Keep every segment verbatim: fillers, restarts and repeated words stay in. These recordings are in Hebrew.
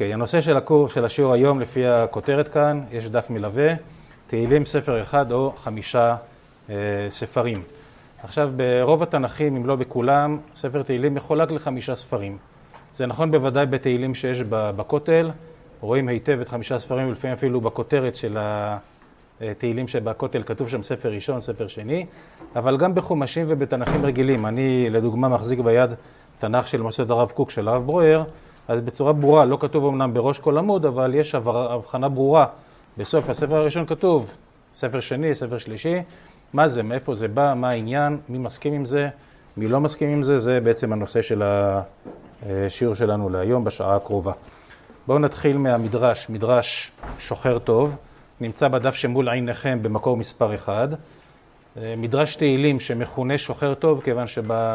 אוקיי, הנושא של הקורס של השיעור היום לפי הכותרת כאן, יש דף מלווה, תהילים ספר אחד או חמישה אה, ספרים. עכשיו ברוב התנ"כים, אם לא בכולם, ספר תהילים מחולק לחמישה ספרים. זה נכון בוודאי בתהילים שיש בכותל, רואים היטב את חמישה ספרים, ולפעמים אפילו בכותרת של התהילים שבכותל כתוב שם ספר ראשון, ספר שני, אבל גם בחומשים ובתנ"כים רגילים. אני לדוגמה מחזיק ביד תנ"ך של מוסד הרב קוק של הרב ברויר, אז בצורה ברורה, לא כתוב אמנם בראש כל עמוד, אבל יש הבחנה ברורה. בסוף הספר הראשון כתוב ספר שני, ספר שלישי, מה זה, מאיפה זה בא, מה העניין, מי מסכים עם זה, מי לא מסכים עם זה, זה בעצם הנושא של השיעור שלנו להיום בשעה הקרובה. בואו נתחיל מהמדרש, מדרש שוחר טוב, נמצא בדף שמול עיניכם במקור מספר אחד. מדרש תהילים שמכונה שוחר טוב, כיוון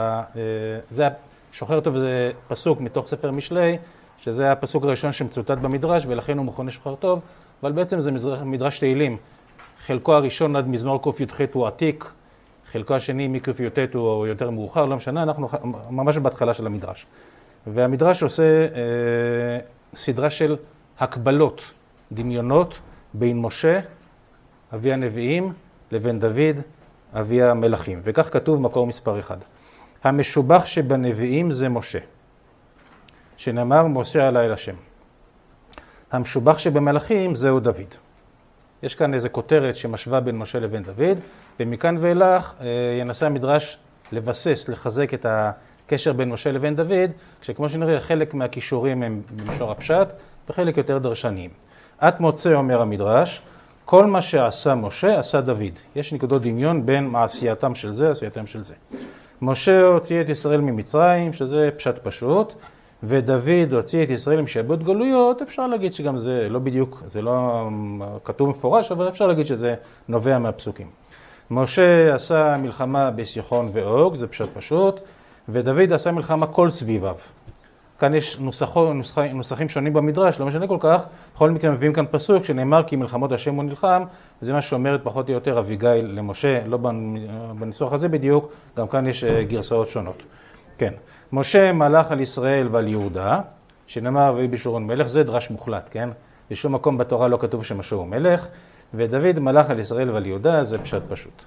שזה שוחר טוב זה פסוק מתוך ספר משלי, שזה הפסוק הראשון שמצוטט במדרש, ולכן הוא מכונה שוחר טוב, אבל בעצם זה מדרש תהילים. חלקו הראשון עד מזמור ק"ח הוא עתיק, חלקו השני מק"ט הוא יותר מאוחר, לא משנה, אנחנו ממש בהתחלה של המדרש. והמדרש עושה אה, סדרה של הקבלות, דמיונות, בין משה, אבי הנביאים, לבין דוד, אבי המלכים. וכך כתוב מקור מספר אחד. המשובח שבנביאים זה משה, שנאמר משה עלי אל השם. המשובח שבמלכים זהו דוד. יש כאן איזו כותרת שמשווה בין משה לבין דוד, ומכאן ואילך ינסה המדרש לבסס, לחזק את הקשר בין משה לבין דוד, כשכמו שנראה חלק מהכישורים הם במישור הפשט, וחלק יותר דרשניים. את מוצא, אומר המדרש, כל מה שעשה משה עשה דוד. יש נקודות דמיון בין מעשייתם של זה, עשייתם של זה. משה הוציא את ישראל ממצרים, שזה פשט פשוט, ודוד הוציא את ישראל משעבוד גלויות. אפשר להגיד שגם זה לא בדיוק, זה לא כתוב מפורש, אבל אפשר להגיד שזה נובע מהפסוקים. משה עשה מלחמה בסיחון ואוג, זה פשט פשוט, ודוד עשה מלחמה כל סביביו. כאן יש נוסחו, נוסח, נוסחים שונים במדרש, לא משנה כל כך. בכל מקרה מביאים כאן פסוק שנאמר כי מלחמות השם הוא נלחם, זה מה שאומרת פחות או יותר אביגיל למשה, לא בניסוח הזה בדיוק, גם כאן יש גרסאות שונות. כן, משה מלך על ישראל ועל יהודה, שנאמר ויהי בשורון מלך, זה דרש מוחלט, כן? בשום מקום בתורה לא כתוב שמשה הוא מלך, ודוד מלך על ישראל ועל יהודה, זה פשט פשוט.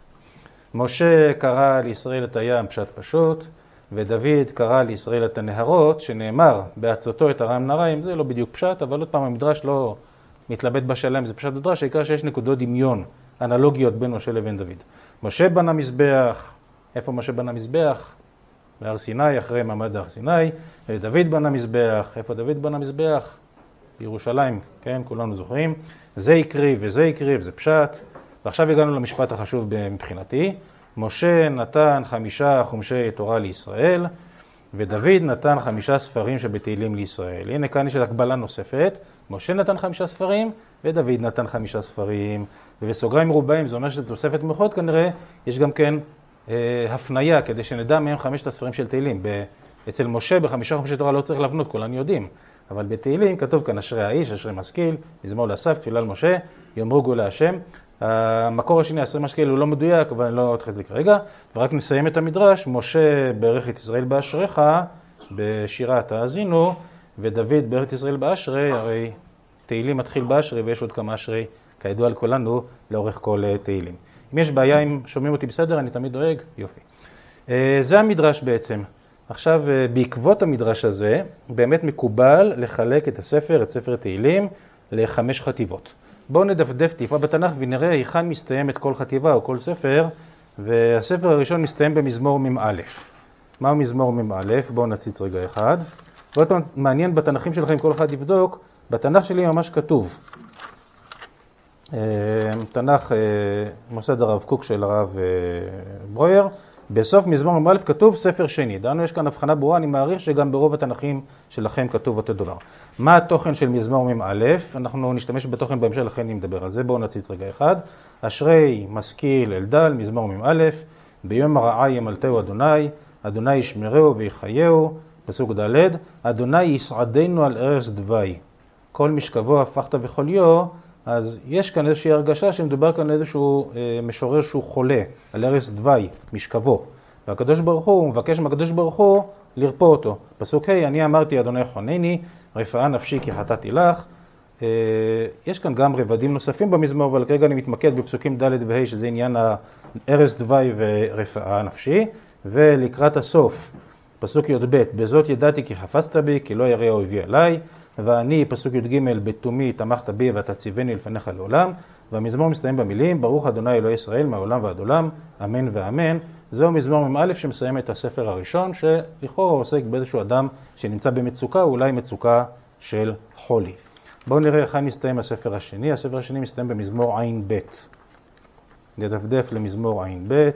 משה קרא לישראל את הים, פשט פשוט, ודוד קרא לישראל את הנהרות, שנאמר בעצותו את הרם נהריים, זה לא בדיוק פשט, אבל עוד פעם המדרש לא מתלבט בשאלה אם זה פשט מדרש, העיקר שיש נקודות דמיון, אנלוגיות בין משה לבין דוד. משה בנה מזבח, איפה משה בנה מזבח? בהר סיני, אחרי מעמד הר סיני. דוד בנה מזבח, איפה דוד בנה מזבח? בירושלים, כן, כולנו זוכרים. זה יקריב וזה יקריב, זה פשט. ועכשיו הגענו למשפט החשוב מבחינתי. משה נתן חמישה חומשי תורה לישראל, ודוד נתן חמישה ספרים שבתהילים לישראל. הנה כאן יש הקבלה נוספת. משה נתן חמישה ספרים, ודוד נתן חמישה ספרים. ובסוגריים מרובעים, זה אומר שזה תוספת מיוחדת כנראה, יש גם כן הפניה, כדי שנדע מהם חמשת הספרים של תהילים. אצל משה בחמישה חומשי תורה לא צריך להבנות, כולנו יודעים. אבל בתהילים כתוב כאן אשרי האיש, אשרי משכיל, מזמור לאסף, תפילה על משה, יאמרו גאולה השם. המקור השני, אשרי משכיל, הוא לא מדויק, אבל אני לא אתחיל זה כרגע. ורק נסיים את המדרש, משה ברך את ישראל באשריך, בשירת האזינו, ודוד ברך את ישראל באשרי, הרי תהילים מתחיל באשרי, ויש עוד כמה אשרי, כידוע על כולנו, לאורך כל תהילים. אם יש בעיה, אם שומעים אותי בסדר, אני תמיד דואג, יופי. זה המדרש בעצם. עכשיו, בעקבות המדרש הזה, באמת מקובל לחלק את הספר, את ספר תהילים, לחמש חטיבות. בואו נדפדף טיפה בתנ"ך ונראה היכן מסתיים את כל חטיבה או כל ספר, והספר הראשון מסתיים במזמור מ"א. מהו מזמור מ"א? בואו נציץ רגע אחד. ועוד פעם, מעניין בתנ"כים שלכם, כל אחד יבדוק, בתנ"ך שלי ממש כתוב. תנ"ך מוסד הרב קוק של הרב ברויר, בסוף מזמור מ"א כתוב ספר שני. דענו יש כאן הבחנה ברורה, אני מעריך שגם ברוב התנ"כים שלכם כתוב אותו דבר. מה התוכן של מזמור מ"א? אנחנו נשתמש בתוכן בהמשך, לכן אני מדבר על זה. בואו נציץ רגע אחד. אשרי משכיל אלדל, מזמור מ"א, ביום הרעה ימלטהו אדוני, אדוני ישמרהו ויחייהו, פסוק ד', אדוני יסעדנו על ערש דווי, כל משכבו הפכת וחוליו. אז יש כאן איזושהי הרגשה שמדובר כאן על איזשהו אה, משורר שהוא חולה, על ערש דווי, משכבו. והקדוש ברוך הוא, הוא מבקש מהקדוש ברוך הוא, לרפוא אותו. פסוק ה', אני אמרתי אדוני חונני, רפאה נפשי כי חטאתי לך. יש כאן גם רבדים נוספים במזמור, אבל כרגע אני מתמקד בפסוקים ד' וה', שזה עניין הארז דווי ורפאה נפשי. ולקראת הסוף, פסוק י"ב, בזאת ידעתי כי חפצת בי, כי לא ירא אויבי עליי, ואני, פסוק י"ג, בתומי תמכת בי ותציבני לפניך לעולם. והמזמור מסתיים במילים, ברוך אדוני אלוהי ישראל מהעולם ועד עולם, אמן ואמן. זהו מזמור מ"א שמסיים את הספר הראשון, שלכאורה עוסק באיזשהו אדם שנמצא במצוקה, או אולי מצוקה של חולי. בואו נראה איך מסתיים הספר השני. הספר השני מסתיים במזמור עין ב'. נדפדף למזמור עין ב',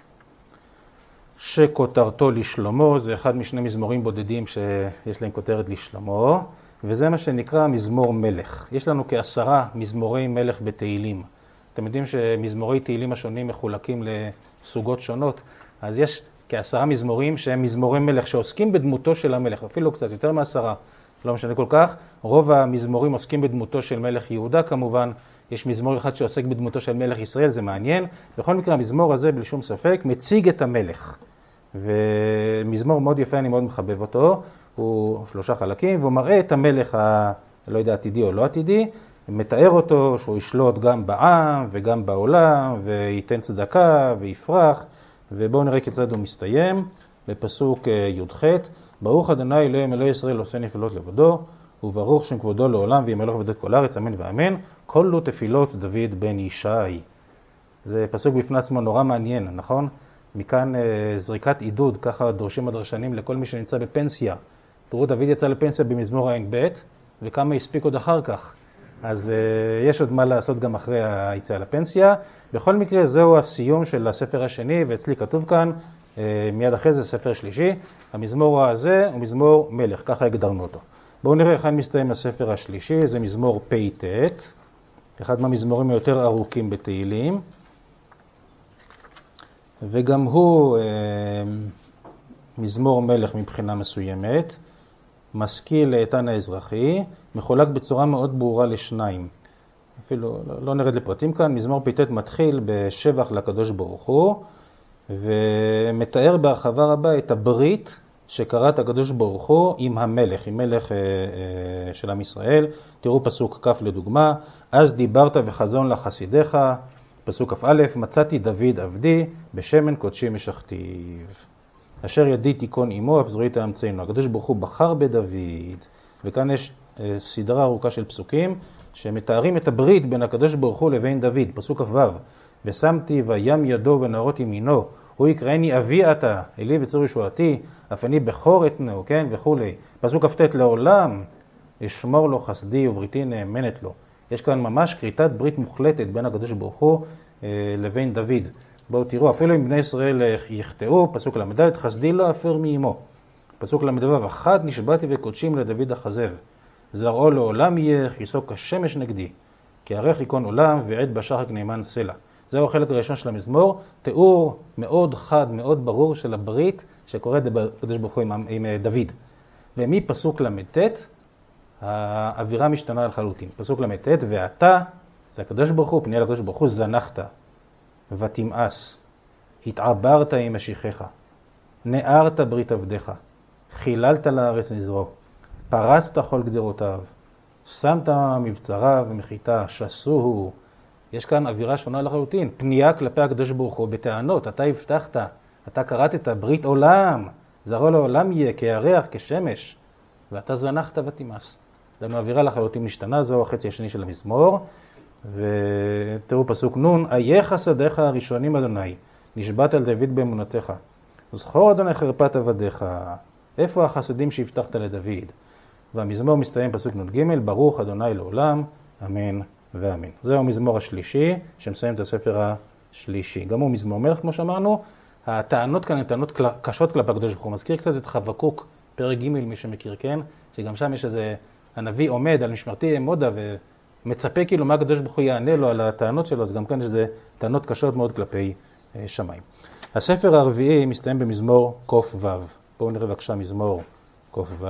שכותרתו לשלמה. זה אחד משני מזמורים בודדים שיש להם כותרת לשלמה, וזה מה שנקרא מזמור מלך. יש לנו כעשרה מזמורי מלך בתהילים. אתם יודעים שמזמורי תהילים השונים מחולקים לסוגות שונות, אז יש כעשרה מזמורים שהם מזמורי מלך שעוסקים בדמותו של המלך, אפילו קצת יותר מעשרה, לא משנה כל כך. רוב המזמורים עוסקים בדמותו של מלך יהודה כמובן. יש מזמור אחד שעוסק בדמותו של מלך ישראל, זה מעניין. בכל מקרה המזמור הזה בלי שום ספק מציג את המלך. ומזמור מאוד יפה, אני מאוד מחבב אותו. הוא שלושה חלקים, והוא מראה את המלך ה... לא יודע, עתידי או לא עתידי. מתאר אותו שהוא ישלוט גם בעם וגם בעולם, וייתן צדקה ויפרח. ובואו נראה כיצד הוא מסתיים. בפסוק י"ח, ברוך אדוני אלוהים אלוהי ישראל עושה נפלאות לבדו, וברוך שם כבודו לעולם וימלוך ובדות כל הארץ, אמן ואמן. כלו תפילות דוד בן ישי. זה פסוק בפני עצמו נורא מעניין, נכון? מכאן זריקת עידוד, ככה דורשים הדרשנים לכל מי שנמצא בפנסיה. תראו, דוד יצא לפנסיה במזמור עין ב', וכמה הספיק עוד אחר כך. אז יש עוד מה לעשות גם אחרי היציאה לפנסיה. בכל מקרה, זהו הסיום של הספר השני, ואצלי כתוב כאן, מיד אחרי זה ספר שלישי. המזמור הזה הוא מזמור מלך, ככה הגדרנו אותו. בואו נראה איך מסתיים הספר השלישי. זה מזמור פ"ט, אחד מהמזמורים היותר ארוכים בתהילים, וגם הוא אה, מזמור מלך מבחינה מסוימת, משכיל לאיתן האזרחי, מחולק בצורה מאוד ברורה לשניים. אפילו לא, לא נרד לפרטים כאן. מזמור פ"ט מתחיל בשבח לקדוש ברוך הוא, ומתאר בהרחבה רבה את הברית שקראת הקדוש ברוך הוא עם המלך, עם מלך אה, אה, של עם ישראל. תראו פסוק כ' לדוגמה, אז דיברת וחזון לחסידיך. פסוק כ"א, מצאתי דוד עבדי, בשמן קודשי משכתיו. אשר ידי תיקון עמו, אף זרועי תאמצנו. הקדוש ברוך הוא בחר בדוד. וכאן יש אה, סדרה ארוכה של פסוקים שמתארים את הברית בין הקדוש ברוך הוא לבין דוד. פסוק כ"ו, ושמתי וים ידו ונערות ימינו, הוא יקראני אבי אתה, אלי וצור ישועתי, אף אני בכור אתנו, כן, וכו'. פסוק כ"ט, לעולם אשמור לו חסדי ובריתי נאמנת לו. יש כאן ממש כריתת ברית מוחלטת בין הקדוש ברוך הוא אה, לבין דוד. בואו תראו, אפילו אם בני ישראל יחטאו, פסוק למדלת, חסדי לא אפר מאמו. פסוק למדלת, אחד נשבעתי וקודשים לדוד החזב. זרעו לעולם יהיה, חיסו כשמש נגדי. כי ערך יקון עולם ועד בשחק נאמן סלע. זהו החלק הראשון של המזמור, תיאור מאוד חד, מאוד ברור של הברית שקוראת בקדוש ברוך הוא עם, עם דוד. ומפסוק למ"ט, האווירה משתנה לחלוטין. פסוק למ"ט, ואתה, זה הקדוש ברוך הוא, פני לקדוש ברוך הוא, זנחת ותמאס, התעברת עם משיחך, נארת ברית עבדיך, חיללת לארץ נזרו, פרסת כל גדרותיו, שמת מבצריו ומחיתה, שסוהו. יש כאן אווירה שונה לחלוטין, פנייה כלפי הקדוש ברוך הוא בטענות, אתה הבטחת, אתה קראת ברית עולם, זרעו לעולם יהיה כירח, כשמש, ואתה זנחת ותמאס. לנו אווירה לחלוטין משתנה, זהו החצי השני של המזמור. ותראו פסוק נון, איה חסדיך הראשונים אדוני, נשבעת על דוד באמונתך. זכור אדוני חרפת עבדיך, איפה החסדים שהבטחת לדוד? והמזמור מסתיים פסוק נ"ג, ברוך אדוני לעולם, אמן ואמן. זהו המזמור השלישי, שמסיים את הספר השלישי. גם הוא מזמור מלך, כמו שאמרנו. הטענות כאן הן טענות קשות כלפי הקדוש ברוך הוא. מזכיר קצת את חבקוק, פרק ג' מי שמכיר, כן? שגם שם יש איזה, הנביא עומד על משמרתי אמודה ומצפה כאילו מה הקדוש ברוך הוא יענה לו על הטענות שלו, אז גם כאן יש איזה טענות קשות מאוד כלפי שמיים. הספר הרביעי מסתיים במזמור ק"ו. בואו נראה בבקשה מזמור ק"ו.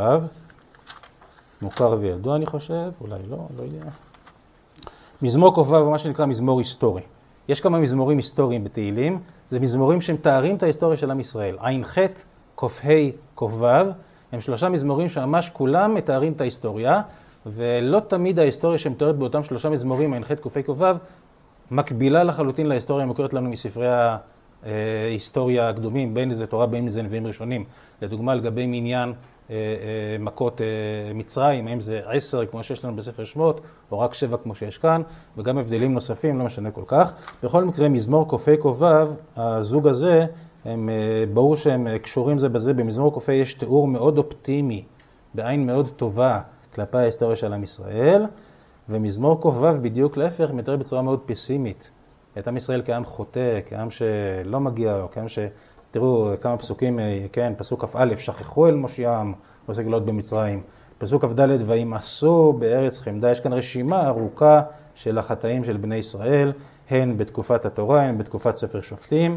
מוכר וידוע אני חושב, אולי לא, לא יודע. מזמור ק"ו הוא מה שנקרא מזמור היסטורי. יש כמה מזמורים היסטוריים בתהילים, זה מזמורים שמתארים את ההיסטוריה של עם ישראל. עין ח' קוף ה' קוף ו', הם שלושה מזמורים שממש כולם מתארים את ההיסטוריה, ולא תמיד ההיסטוריה שמתארת באותם שלושה מזמורים, ע"ח קוף ה' קוף ו', מקבילה לחלוטין להיסטוריה המוכרת לנו מספרי ההיסטוריה הקדומים, בין איזה תורה, בין איזה נביאים ראשונים. לדוגמה, לגבי מניין מכות מצרים, האם זה עשר כמו שיש לנו בספר שמות, או רק שבע כמו שיש כאן, וגם הבדלים נוספים, לא משנה כל כך. בכל מקרה, מזמור קוף ה' קוף ו', הזוג הזה, הם, ברור שהם קשורים זה בזה. במזמור קוף ה' יש תיאור מאוד אופטימי, בעין מאוד טובה, כלפי ההיסטוריה של עם ישראל, ומזמור קוף ו' בדיוק להפך, מתאר בצורה מאוד פסימית. את עם ישראל כעם חוטא, כעם שלא מגיע, או כעם ש... תראו כמה פסוקים, כן, פסוק כ"א, שכחו אל מושיעם, עושה גלות במצרים. פסוק כ"ד, וימאסו בארץ חמדה. יש כאן רשימה ארוכה של החטאים של בני ישראל, הן בתקופת התורה, הן בתקופת ספר שופטים.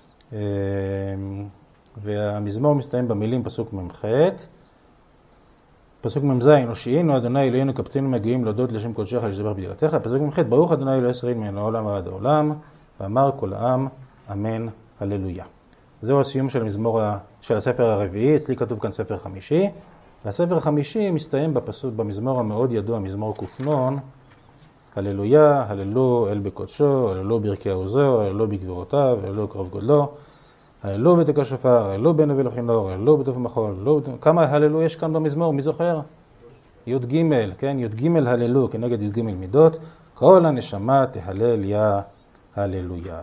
והמזמור מסתיים במילים פסוק ממ"ח. פסוק מ"ז, הושיענו אדוני אלוהינו קבצנו מגיעים להודות לשם קודשך לשבח בדילתך. פסוק מ"ח, ברוך אדוני אלוהי ישראל מן העולם ועד העולם, ואמר כל העם אמן הללויה. זהו הסיום של המזמור של הספר הרביעי, אצלי כתוב כאן ספר חמישי, והספר החמישי מסתיים בפסוק במזמור המאוד ידוע, מזמור קופנון, הללויה, הללו אל בקודשו, הללו ברכי עוזו, הללו בגבירותיו, הללו קרוב גודלו, הללו בתקע שופר, הללו בנבי לחינור, הללו בטוף מחול, הללו... כמה הללו יש כאן במזמור, מי זוכר? י' ג', כן, י' ג' הללו, כנגד י' ג' מידות, כל הנשמה תהלל יה הללויה.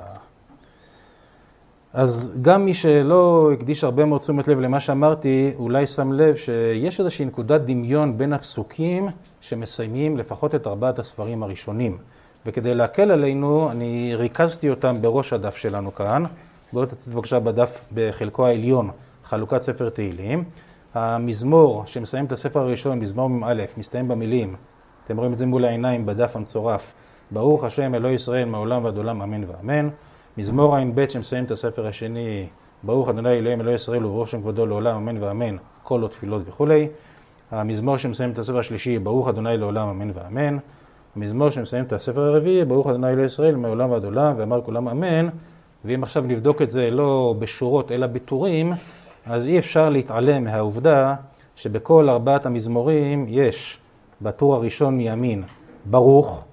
אז גם מי שלא הקדיש הרבה מאוד תשומת לב למה שאמרתי, אולי שם לב שיש איזושהי נקודת דמיון בין הפסוקים שמסיימים לפחות את ארבעת הספרים הראשונים. וכדי להקל עלינו, אני ריכזתי אותם בראש הדף שלנו כאן. בואו תצאת בבקשה בדף בחלקו העליון, חלוקת ספר תהילים. המזמור שמסיים את הספר הראשון, מזמור מ"א, מסתיים במילים, אתם רואים את זה מול העיניים בדף המצורף, ברוך השם אלוהי ישראל מעולם ועד עולם אמן ואמן. מזמור ע"ב שמסיים את הספר השני, ברוך אדוני אלוהים אלוהי ישראל וברוך שם כבודו לעולם אמן ואמן, כל עוד תפילות וכו'. המזמור שמסיים את הספר השלישי, ברוך אדוני לעולם אמן ואמן. המזמור שמסיים את הספר הרביעי, ברוך אדוני אלוהי ישראל מעולם ועד עולם ואמר כולם אמן. ואם עכשיו נבדוק את זה לא בשורות אלא בטורים, אז אי אפשר להתעלם מהעובדה שבכל ארבעת המזמורים יש בטור הראשון מימין ברוך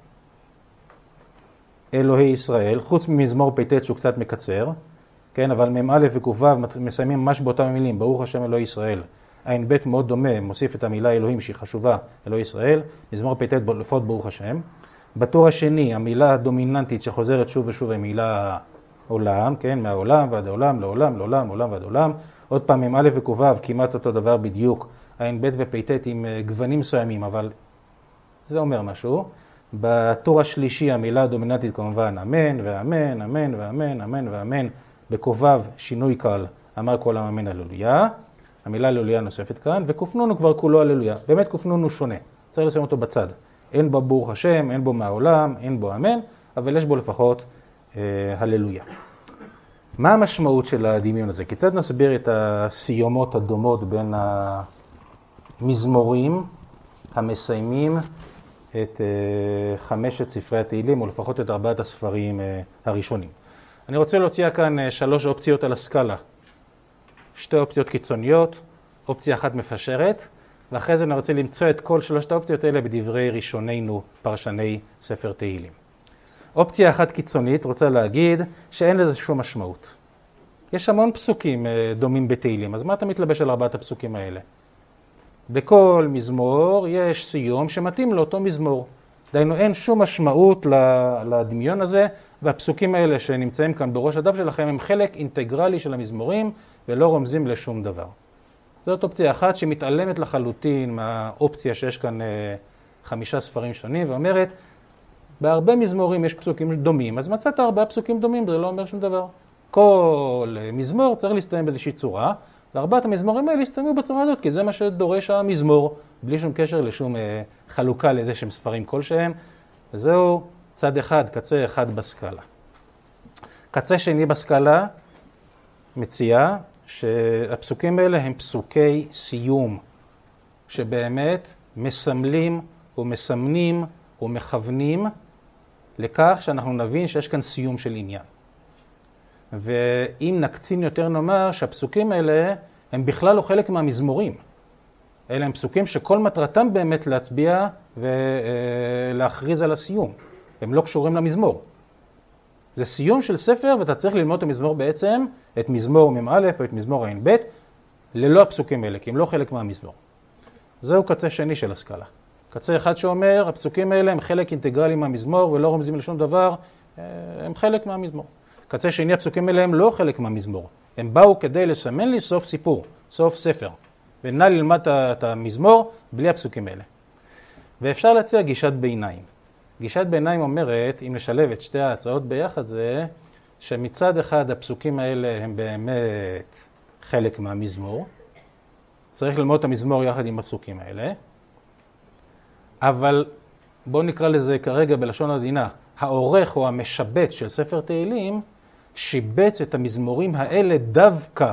אלוהי ישראל, חוץ ממזמור פ"ט שהוא קצת מקצר, כן, אבל מ"א וק"ו מסיימים ממש באותם מילים, ברוך השם אלוהי ישראל. ע"ב מאוד דומה, מוסיף את המילה אלוהים שהיא חשובה, אלוהי ישראל, מזמור פ"ט לפחות ברוך השם. בטור השני, המילה הדומיננטית שחוזרת שוב ושוב היא מילה עולם, כן, מהעולם ועד העולם, לעולם, לעולם, לעולם ועד עולם. עוד פעם, מ"א וק"ו כמעט אותו דבר בדיוק, ע"ב ופ"ט עם גוונים מסוימים, אבל זה אומר משהו. בטור השלישי המילה הדומיננטית כמובן אמן ואמן, אמן ואמן, אמן ואמן. בק"ו שינוי קל, אמר כל העם אמן הללויה. המילה הללויה נוספת כאן, וקופנון הוא כבר כולו הללויה. באמת קופנון הוא שונה, צריך לשים אותו בצד. אין בו ברוך השם, אין בו מהעולם, אין בו אמן, אבל יש בו לפחות אה, הללויה. מה המשמעות של הדמיון הזה? כיצד נסביר את הסיומות הדומות בין המזמורים המסיימים את חמשת ספרי התהילים, או לפחות את ארבעת הספרים הראשונים? אני רוצה להציע כאן שלוש אופציות על הסקאלה. שתי אופציות קיצוניות, אופציה אחת מפשרת, ואחרי זה אני רוצה למצוא את כל שלושת האופציות האלה בדברי ראשוננו, פרשני ספר תהילים. אופציה אחת קיצונית רוצה להגיד שאין לזה שום משמעות. יש המון פסוקים דומים בתהילים, אז מה אתה מתלבש על ארבעת הפסוקים האלה? בכל מזמור יש סיום שמתאים לאותו מזמור. דיינו, אין שום משמעות לדמיון הזה, והפסוקים האלה שנמצאים כאן בראש הדף שלכם הם חלק אינטגרלי של המזמורים ולא רומזים לשום דבר. זאת אופציה אחת שמתעלמת לחלוטין מהאופציה שיש כאן חמישה ספרים שונים, ואומרת, בהרבה מזמורים יש פסוקים דומים, אז מצאת ארבעה פסוקים דומים, זה לא אומר שום דבר. כל מזמור צריך להסתיים באיזושהי צורה, וארבעת המזמורים האלה הסתיימו בצורה הזאת, כי זה מה שדורש המזמור, בלי שום קשר לשום אה, חלוקה לאיזה שהם ספרים כלשהם. וזהו צד אחד, קצה אחד בסקאלה. קצה שני בסקאלה מציע שהפסוקים האלה הם פסוקי סיום, שבאמת מסמלים ומסמנים ומכוונים לכך שאנחנו נבין שיש כאן סיום של עניין. ואם נקצין יותר נאמר שהפסוקים האלה הם בכלל לא חלק מהמזמורים. אלה הם פסוקים שכל מטרתם באמת להצביע ולהכריז על הסיום. הם לא קשורים למזמור. זה סיום של ספר, ואתה צריך ללמוד את המזמור בעצם, את מזמור מ"א או את מזמור ע"ב, ללא הפסוקים האלה, כי הם לא חלק מהמזמור. זהו קצה שני של הסקאלה. קצה אחד שאומר, הפסוקים האלה הם חלק אינטגרלי מהמזמור ולא רומזים לשום דבר, הם חלק מהמזמור. קצה שני, הפסוקים האלה הם לא חלק מהמזמור. הם באו כדי לסמן לי סוף סיפור, סוף ספר. ונא ללמד את המזמור בלי הפסוקים האלה. ואפשר להציע גישת ביניים. גישת ביניים אומרת, אם נשלב את שתי ההצעות ביחד, זה שמצד אחד הפסוקים האלה הם באמת חלק מהמזמור. צריך ללמוד את המזמור יחד עם הפסוקים האלה. אבל בואו נקרא לזה כרגע בלשון עדינה, העורך או המשבץ של ספר תהילים שיבץ את המזמורים האלה דווקא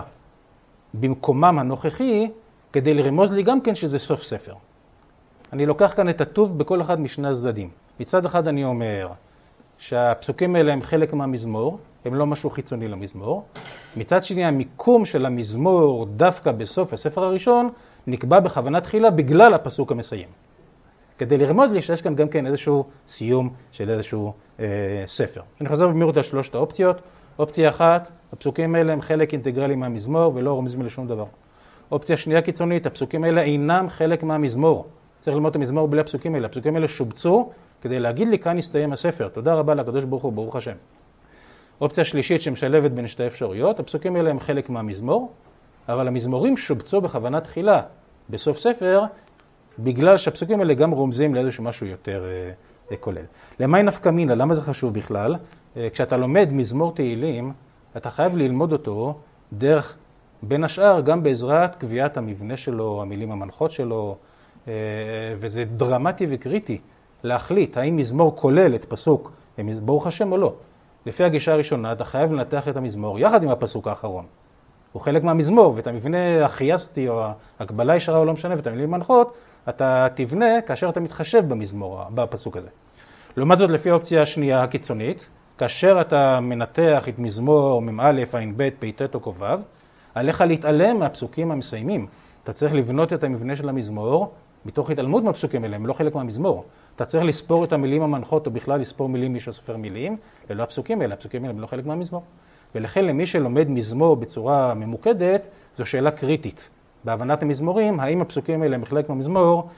במקומם הנוכחי, כדי לרמוז לי גם כן שזה סוף ספר. אני לוקח כאן את הטוב בכל אחד משני הצדדים. מצד אחד אני אומר שהפסוקים האלה הם חלק מהמזמור, הם לא משהו חיצוני למזמור. מצד שני, המיקום של המזמור דווקא בסוף הספר הראשון נקבע בכוונה תחילה בגלל הפסוק המסיים. כדי לרמוז לי שיש כאן גם כן איזשהו סיום של איזשהו אה, ספר. אני חוזר במהירות על שלושת האופציות. אופציה אחת, הפסוקים האלה הם חלק אינטגרלי מהמזמור ולא רומזים לשום דבר. אופציה שנייה קיצונית, הפסוקים האלה אינם חלק מהמזמור. צריך ללמוד את המזמור בלי הפסוקים האלה. הפסוקים האלה שובצו כדי להגיד לי כאן הסתיים הספר. תודה רבה לקדוש ברוך הוא, ברוך השם. אופציה שלישית שמשלבת בין שתי אפשרויות, הפסוקים האלה הם חלק מהמזמור, אבל המזמורים שובצו בכוונה תחילה בסוף ספר, בגלל שהפסוקים האלה גם רומזים לאיזשהו משהו יותר אה, כולל. למה נפקא מינה? למה זה חשוב בכלל? אה, כשאתה לומד מזמור תהילים, אתה חייב ללמוד אותו דרך, בין השאר, גם בעזרת קביעת המבנה שלו, המילים המנחות שלו, אה, וזה דרמטי וקריטי להחליט האם מזמור כולל את פסוק ברוך השם או לא. לפי הגישה הראשונה, אתה חייב לנתח את המזמור יחד עם הפסוק האחרון. הוא חלק מהמזמור, ואת המבנה החייסטי או ההקבלה ישרה או לא משנה, ואת המילים מנחות, אתה תבנה כאשר אתה מתחשב במזמור, בפסוק הזה. לעומת זאת, לפי האופציה השנייה הקיצונית, כאשר אתה מנתח את מזמור מ"א, ע"ב, פ"ט או ק"ו, עליך להתעלם מהפסוקים המסיימים. אתה צריך לבנות את המבנה של המזמור מתוך התעלמות מהפסוקים האלה, הם לא חלק מהמזמור. אתה צריך לספור את המילים המנחות או בכלל לספור מילים מי שסופר מילים, ללא הפסוקים האלה, הפסוקים האלה הם לא חלק מהמזמור. ולכן למי שלומד מזמור בצורה ממוקדת, זו שאלה קריטית. בהבנת המזמורים, האם הפסוקים האלה הם חלק מהמזמור,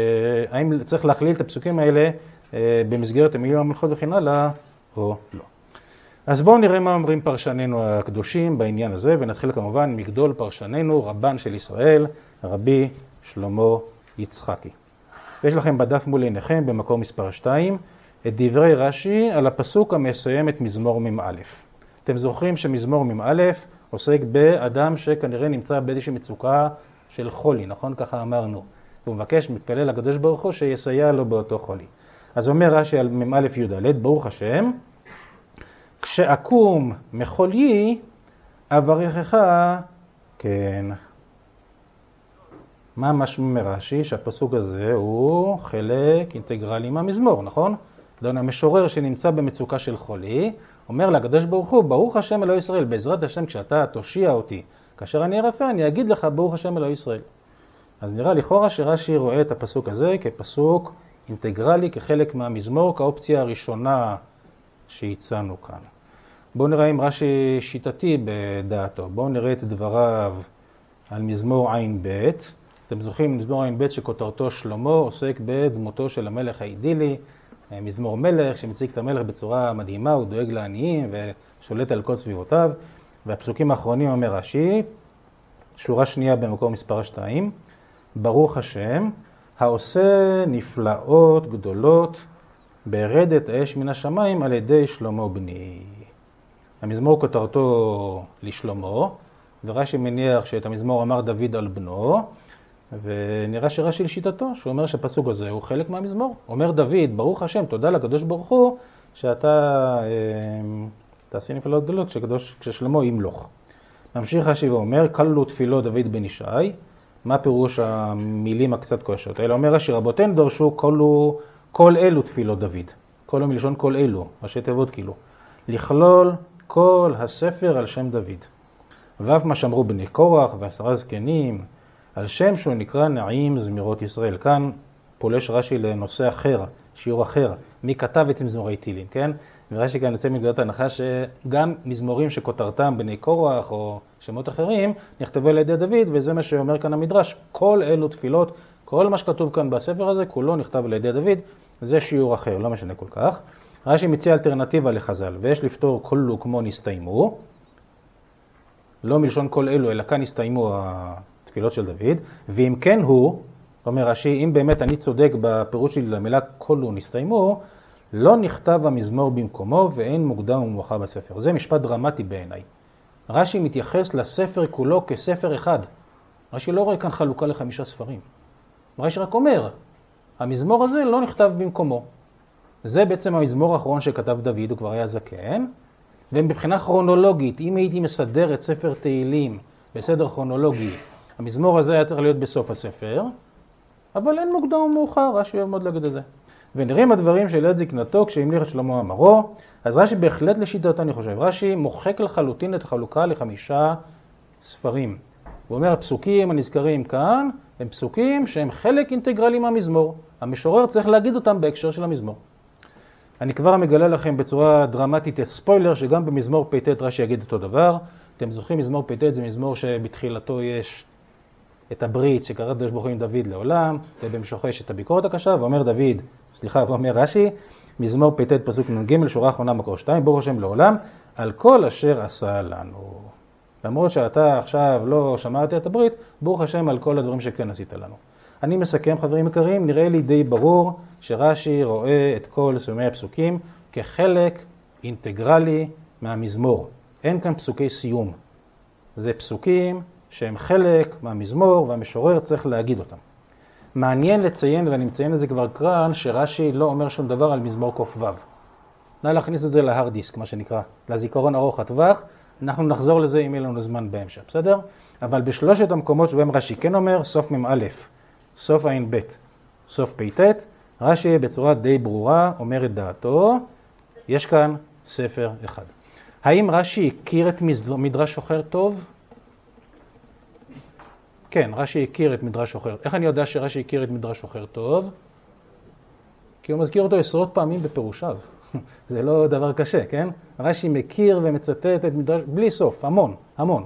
האם צריך להכליל את הפסוקים האלה במסגרת המילים המנחות וכן הלאה, או לא. אז בואו נראה מה אומרים פרשנינו הקדושים בעניין הזה, ונתחיל כמובן מגדול פרשנינו, רבן של ישראל, רבי שלמה יצחקי. ויש לכם בדף מול עיניכם במקור מספר שתיים, את דברי רש"י על הפסוק המסיים את מזמור מ"א. אתם זוכרים שמזמור מ"א עוסק באדם שכנראה נמצא באיזושהי מצוקה של חולי, נכון? ככה אמרנו. הוא מבקש, מתפלל לקדוש ברוך הוא שיסייע לו באותו חולי. אז אומר רש"י על מ"א י"ד, ברוך השם, כשאקום מחולי, אברכך כן. מה משמע רש"י? שהפסוק הזה הוא חלק אינטגרלי מהמזמור, נכון? אדון המשורר שנמצא במצוקה של חולי, אומר לקדוש ברוך הוא, ברוך השם אלוהי ישראל, בעזרת השם כשאתה תושיע אותי, כאשר אני ארפא, אני אגיד לך ברוך השם אלוהי ישראל. אז נראה לכאורה שרש"י רואה את הפסוק הזה כפסוק אינטגרלי, כחלק מהמזמור, כאופציה הראשונה שהצענו כאן. בואו נראה אם רש"י שיטתי בדעתו. בואו נראה את דבריו על מזמור ע"ב. אתם זוכרים, מזמור ע"ב שכותרתו שלמה עוסק בדמותו של המלך האידילי, מזמור מלך שמציג את המלך בצורה מדהימה, הוא דואג לעניים ושולט על כל סביבותיו. והפסוקים האחרונים אומר רש"י, שורה שנייה במקור מספר שתיים, ברוך השם, העושה נפלאות גדולות ברדת האש מן השמיים על ידי שלמה בני. המזמור כותרתו לשלמה, ורש"י מניח שאת המזמור אמר דוד על בנו, ונראה שרש"י לשיטתו, שהוא אומר שהפסוק הזה הוא חלק מהמזמור. אומר דוד, ברוך השם, תודה לקדוש ברוך הוא, שאתה אה, תעשי נפלאות גדולות כשקדוש, כששלמה ימלוך. ממשיך רש"י ואומר, כללו תפילו דוד בן ישי. מה פירוש המילים הקצת קשות? אלא אומר רש"י, רבותינו דרשו כלו, כל אלו תפילו דוד. כל מלשון כל אלו, ראשי תיבות כאילו. לכלול כל הספר על שם דוד. ואף מה שאמרו בני קורח ועשרה זקנים, על שם שהוא נקרא נעים זמירות ישראל. כאן פולש רש"י לנושא אחר, שיעור אחר, מי כתב את מזמורי תהילים, כן? ורש"י כאן יוצא מנקודת ההנחה שגם מזמורים שכותרתם בני קורח או שמות אחרים נכתבו על ידי דוד, וזה מה שאומר כאן המדרש. כל אלו תפילות, כל מה שכתוב כאן בספר הזה, כולו נכתב על ידי דוד. זה שיעור אחר, לא משנה כל כך. רש"י מציע אלטרנטיבה לחז"ל, ויש לפתור כולו כמו נסתיימו, לא מלשון כל אלו, אלא כאן נסתיימו התפילות של דוד, ואם כן הוא, אומר רש"י, אם באמת אני צודק בפירוש שלי למילה כולו נסתיימו, לא נכתב המזמור במקומו ואין מוקדם ומאוחר בספר. זה משפט דרמטי בעיניי. רש"י מתייחס לספר כולו כספר אחד. רש"י לא רואה כאן חלוקה לחמישה ספרים. רש"י רק אומר, המזמור הזה לא נכתב במקומו. זה בעצם המזמור האחרון שכתב דוד, הוא כבר היה זקן, ומבחינה כרונולוגית, אם הייתי מסדר את ספר תהילים בסדר כרונולוגי, המזמור הזה היה צריך להיות בסוף הספר, אבל אין מוקדם ומאוחר, רש"י אוהב מאוד להגיד את זה. ונראים הדברים של עת זקנתו כשהמליך את שלמה אמרו, אז רש"י בהחלט לשיטתו אני חושב, רש"י מוחק לחלוטין את החלוקה לחמישה ספרים. הוא אומר, הפסוקים הנזכרים כאן הם פסוקים שהם חלק אינטגרלי מהמזמור. המשורר צריך להגיד אותם בהקשר של המזמור. אני כבר מגלה לכם בצורה דרמטית ספוילר שגם במזמור פ"ט רש"י יגיד אותו דבר. אתם זוכרים, מזמור פ"ט זה מזמור שבתחילתו יש את הברית שקראת הקדוש ברוך הוא עם דוד לעולם, ובהמשכו יש את הביקורת הקשה, ואומר דוד, סליחה, ואומר רש"י, מזמור פ"ט פסוק נ"ג שורה אחרונה מקור שתיים, ברוך השם לעולם, על כל אשר עשה לנו. למרות שאתה עכשיו לא שמעת את הברית, ברוך השם על כל הדברים שכן עשית לנו. אני מסכם, חברים יקרים, נראה לי די ברור שרש"י רואה את כל סיומי הפסוקים כחלק אינטגרלי מהמזמור. אין כאן פסוקי סיום. זה פסוקים שהם חלק מהמזמור והמשורר צריך להגיד אותם. מעניין לציין, ואני מציין את זה כבר כאן, שרש"י לא אומר שום דבר על מזמור ק"ו. נא להכניס את זה להארד דיסק, מה שנקרא, לזיכרון ארוך הטווח. אנחנו נחזור לזה אם יהיה לנו זמן בהמשך, בסדר? אבל בשלושת המקומות שבהם רש"י כן אומר, סוף מ"א, סוף ע"ב, סוף פ"ט, רש"י בצורה די ברורה אומר את דעתו, יש כאן ספר אחד. האם רש"י הכיר את מדרש שוחר טוב? כן, רש"י הכיר את מדרש שוחר. איך אני יודע שרש"י הכיר את מדרש שוחר טוב? כי הוא מזכיר אותו עשרות פעמים בפירושיו. זה לא דבר קשה, כן? רש"י מכיר ומצטט את מדרש, בלי סוף, המון, המון.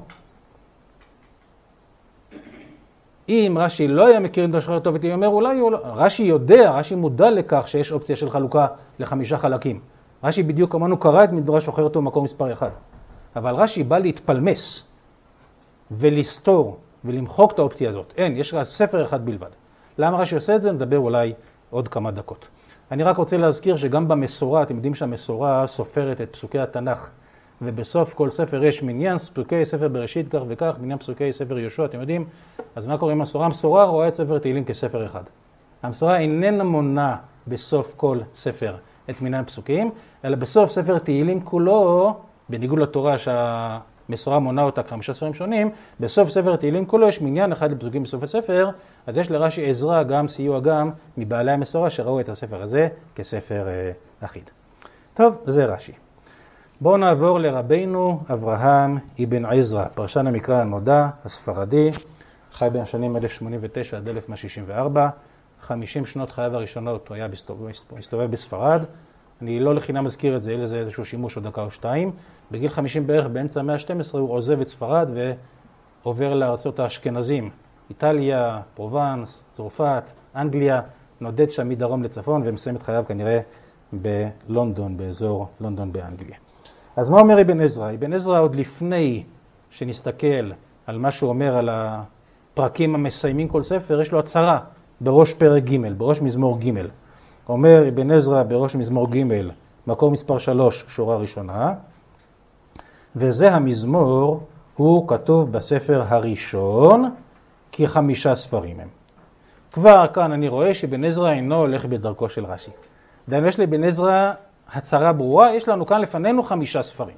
אם רש"י לא היה מכיר את מדרש שוחר טוב, הייתי אומר, אולי הוא לא... רש"י יודע, רש"י מודע לכך שיש אופציה של חלוקה לחמישה חלקים. רש"י בדיוק כמונו קרא את מדרש שוחר טוב מקור מספר אחד. אבל רש"י בא להתפלמס ולסתור ולמחוק את האופציה הזאת. אין, יש רק ספר אחד בלבד. למה רש"י עושה את זה? נדבר אולי עוד כמה דקות. אני רק רוצה להזכיר שגם במסורה, אתם יודעים שהמסורה סופרת את פסוקי התנ"ך, ובסוף כל ספר יש מניין פסוקי ספר בראשית כך וכך, מניין פסוקי ספר יהושע, אתם יודעים? אז מה קורה עם המסורה? המסורה רואה את ספר תהילים כספר אחד. המסורה איננה מונה בסוף כל ספר את מניין פסוקים, אלא בסוף ספר תהילים כולו, בניגוד לתורה שהמסורה מונה אותה כחמישה ספרים שונים, בסוף ספר תהילים כולו יש מניין אחד לפסוקים בסוף הספר, אז יש לרש"י עזרה, גם סיוע גם מבעלי המסורה שראו את הספר הזה כספר אה, אחיד. טוב, זה רש"י. בואו נעבור לרבינו אברהם אבן עזרא, פרשן המקרא הנודע, הספרדי, חי בין השנים אלף שמונים ותשע עד אלף מאה שישים וארבע, חמישים שנות חייו הראשונות הוא היה מסתובב בספרד. אני לא לחינם מזכיר את זה, אלא זה איזשהו שימוש עוד דקה או שתיים. בגיל חמישים בערך, באמצע המאה ה-שתים עשרה, הוא עוזב את ספרד ועובר לארצות האשכנזים. איטליה, פרובנס, צרפת, אנגליה, נודד שם מדרום לצפון ומסיים את חייו כנראה בלונדון, באזור לונדון באנגליה. אז מה אומר אבן עזרא? אבן עזרא עוד לפני שנסתכל על מה שהוא אומר על הפרקים המסיימים כל ספר, יש לו הצהרה בראש פרק ג', בראש מזמור ג'. אומר אבן עזרא בראש מזמור ג', מקור מספר שלוש, שורה ראשונה, וזה המזמור, הוא כתוב בספר הראשון, כי חמישה ספרים הם. כבר כאן אני רואה שאבן עזרא אינו הולך בדרכו של רש"י. דהיינו יש לאבן עזרא הצהרה ברורה, יש לנו כאן לפנינו חמישה ספרים.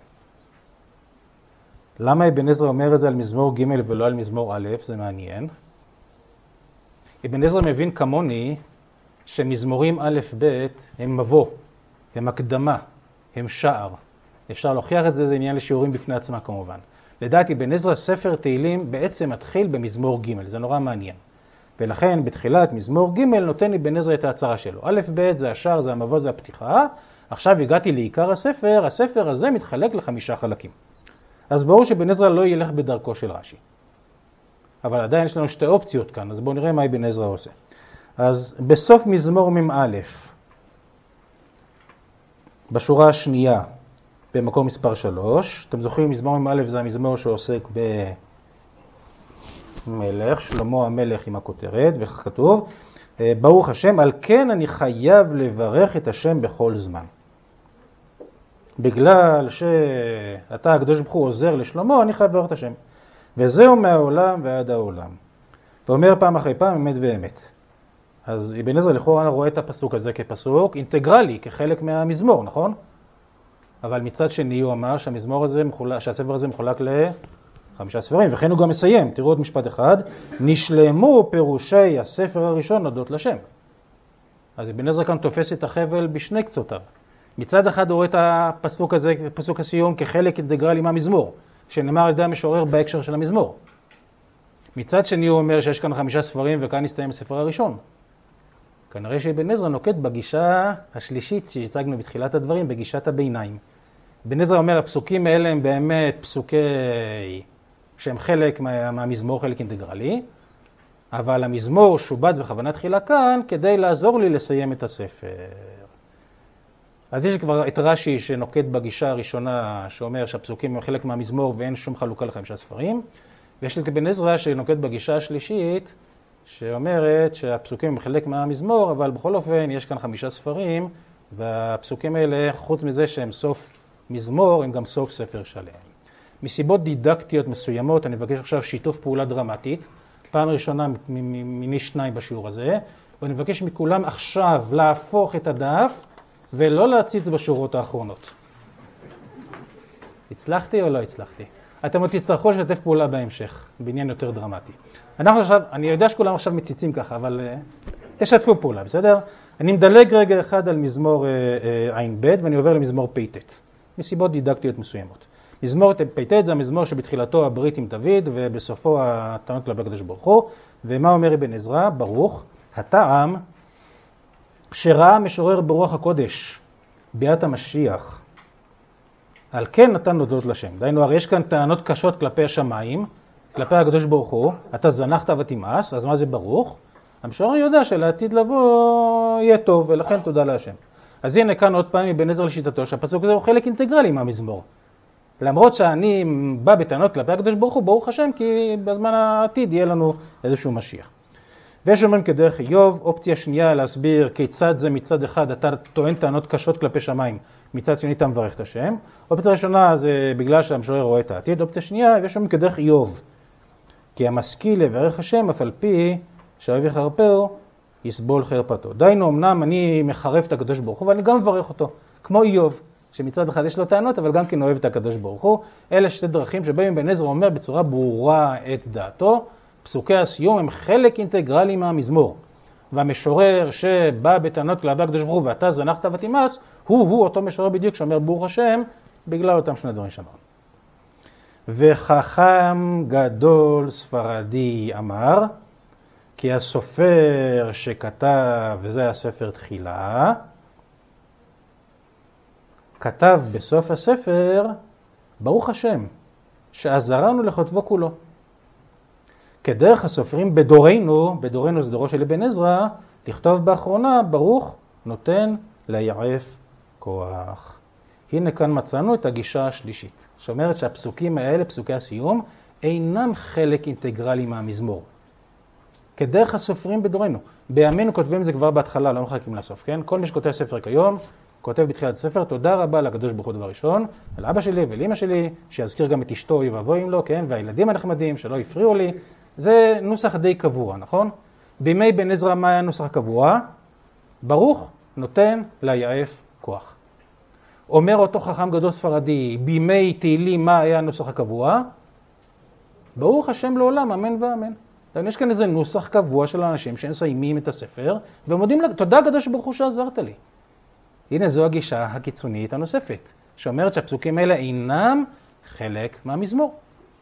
למה אבן עזרא אומר את זה על מזמור ג' ולא על מזמור א'? זה מעניין. אבן עזרא מבין כמוני שמזמורים א' ב' הם מבוא, הם הקדמה, הם שער. אפשר להוכיח את זה, זה עניין לשיעורים בפני עצמה כמובן. לדעתי בן עזרא ספר תהילים בעצם מתחיל במזמור ג', זה נורא מעניין. ולכן בתחילת מזמור ג' נותן לי בן עזרא את ההצהרה שלו. א' ב' זה השער, זה המבוא, זה הפתיחה. עכשיו הגעתי לעיקר הספר, הספר הזה מתחלק לחמישה חלקים. אז ברור שבן עזרא לא ילך בדרכו של רש"י. אבל עדיין יש לנו שתי אופציות כאן, אז בואו נראה מה בן עזרא עושה. אז בסוף מזמור מ"א, בשורה השנייה, במקום מספר שלוש, אתם זוכרים, מזמור מ"א זה המזמור שעוסק במלך, שלמה המלך עם הכותרת, וכך כתוב, ברוך השם, על כן אני חייב לברך את השם בכל זמן. בגלל שאתה הקדוש ברוך הוא עוזר לשלמה, אני חייב לברך את השם. וזהו מהעולם ועד העולם. ואומר פעם אחרי פעם אמת ואמת. אז אבן עזרא לכאורה רואה את הפסוק הזה כפסוק אינטגרלי, כחלק מהמזמור, נכון? אבל מצד שני הוא אמר שהמזמור הזה מחולק, שהספר הזה מחולק לחמישה ספרים, וכן הוא גם מסיים. תראו עוד משפט אחד, נשלמו פירושי הספר הראשון הודות לשם. אז אבן עזרא כאן תופס את החבל בשני קצותיו. מצד אחד הוא רואה את הפסוק הזה, פסוק הסיום, כחלק אינטגרלי מהמזמור, שנאמר על ידי המשורר בהקשר של המזמור. מצד שני הוא אומר שיש כאן חמישה ספרים וכאן נסתיים הספר הראשון. כנראה שאבן עזרא נוקט בגישה השלישית שהצגנו בתחילת הדברים, בגישת הביניים. אבן עזרא אומר, הפסוקים האלה הם באמת פסוקי שהם חלק מה, מהמזמור, חלק אינטגרלי, אבל המזמור שובץ בכוונה תחילה כאן כדי לעזור לי לסיים את הספר. אז יש כבר את רש"י שנוקט בגישה הראשונה שאומר שהפסוקים הם חלק מהמזמור ואין שום חלוקה לחמישה ספרים, ויש את אבן עזרא שנוקט בגישה השלישית שאומרת שהפסוקים הם חלק מהמזמור, אבל בכל אופן יש כאן חמישה ספרים, והפסוקים האלה, חוץ מזה שהם סוף מזמור, הם גם סוף ספר שלם. מסיבות דידקטיות מסוימות, אני מבקש עכשיו שיתוף פעולה דרמטית, פעם ראשונה מיני שניים בשיעור הזה, ואני מבקש מכולם עכשיו להפוך את הדף, ולא להציץ בשורות האחרונות. הצלחתי או לא הצלחתי? אתם עוד תצטרכו לשתף פעולה בהמשך, בעניין יותר דרמטי. אנחנו עכשיו, אני יודע שכולם עכשיו מציצים ככה, אבל uh, תשתפו פעולה, בסדר? אני מדלג רגע אחד על מזמור uh, uh, עין ב' ואני עובר למזמור פ"ט, מסיבות דידקטיות מסוימות. מזמור פ"ט זה המזמור שבתחילתו הברית עם דוד, ובסופו הטענות כלפי הקדוש ברוך הוא. ומה אומר אבן עזרא? ברוך, הטעם שראה משורר ברוח הקודש, ביאת המשיח, על כן נתן הודות לשם. דיינו, הרי יש כאן טענות קשות כלפי השמיים, כלפי הקדוש ברוך הוא, אתה זנחת ותמאס, אז מה זה ברוך? המשורר יודע שלעתיד לבוא יהיה טוב, ולכן תודה להשם. אז הנה כאן עוד פעם אבן עזרא לשיטתו, שהפסוק הזה הוא חלק אינטגרלי מהמזמור. למרות שאני בא בטענות כלפי הקדוש ברוך הוא, ברוך השם, כי בזמן העתיד יהיה לנו איזשהו משיח. ויש אומרים כדרך איוב, אופציה שנייה להסביר כיצד זה מצד אחד אתה טוען טענות קשות כלפי שמיים, מצד שני אתה מברך את השם. אופציה ראשונה זה בגלל שהמשורר רואה את העתיד. אופציה שנייה, ויש אומרים כדרך איוב, כי המשכיל לברך השם אף על פי שאוהב יחרפהו יסבול חרפתו. דיינו, אמנם אני מחרף את הקדוש ברוך הוא, ואני גם מברך אותו, כמו איוב, שמצד אחד יש לו טענות, אבל גם כן אוהב את הקדוש ברוך הוא. אלה שתי דרכים שבהם אבן עזרא אומר בצורה ברורה את דעתו. פסוקי הסיום הם חלק אינטגרלי מהמזמור. והמשורר שבא בטענות כלפי הקדוש ברוך הוא ואתה זנחת ותמאס, הוא-הוא אותו משורר בדיוק שאומר ברוך השם, בגלל אותם שני דברים שאמרנו. וחכם גדול ספרדי אמר, כי הסופר שכתב, וזה הספר תחילה, כתב בסוף הספר, ברוך השם, שעזרנו לכותבו כולו. כדרך הסופרים בדורנו, בדורנו זה דורו של אבן עזרא, לכתוב באחרונה, ברוך נותן ליעף כוח. הנה כאן מצאנו את הגישה השלישית, שאומרת שהפסוקים האלה, פסוקי הסיום, אינם חלק אינטגרלי מהמזמור. כדרך הסופרים בדורנו. בימינו כותבים את זה כבר בהתחלה, לא מחכים לסוף, כן? כל מי שכותב ספר כיום, כותב בתחילת הספר, תודה רבה לקדוש ברוך הוא דבר ראשון, על אבא שלי ולאמא שלי, שיזכיר גם את אשתו יבוא אם לא, כן? והילדים הנחמדים שלא יפריעו לי. זה נוסח די קבוע, נכון? בימי בן עזרא מה היה נוסח קבוע? ברוך נותן ליעף כוח. אומר אותו חכם גדול ספרדי, בימי תהילים מה היה הנוסח הקבוע? ברוך השם לעולם, אמן ואמן. יש כאן איזה נוסח קבוע של אנשים שמסיימים את הספר, ומודים לה, תודה הקדוש ברוך הוא שעזרת לי. הנה זו הגישה הקיצונית הנוספת, שאומרת שהפסוקים האלה אינם חלק מהמזמור.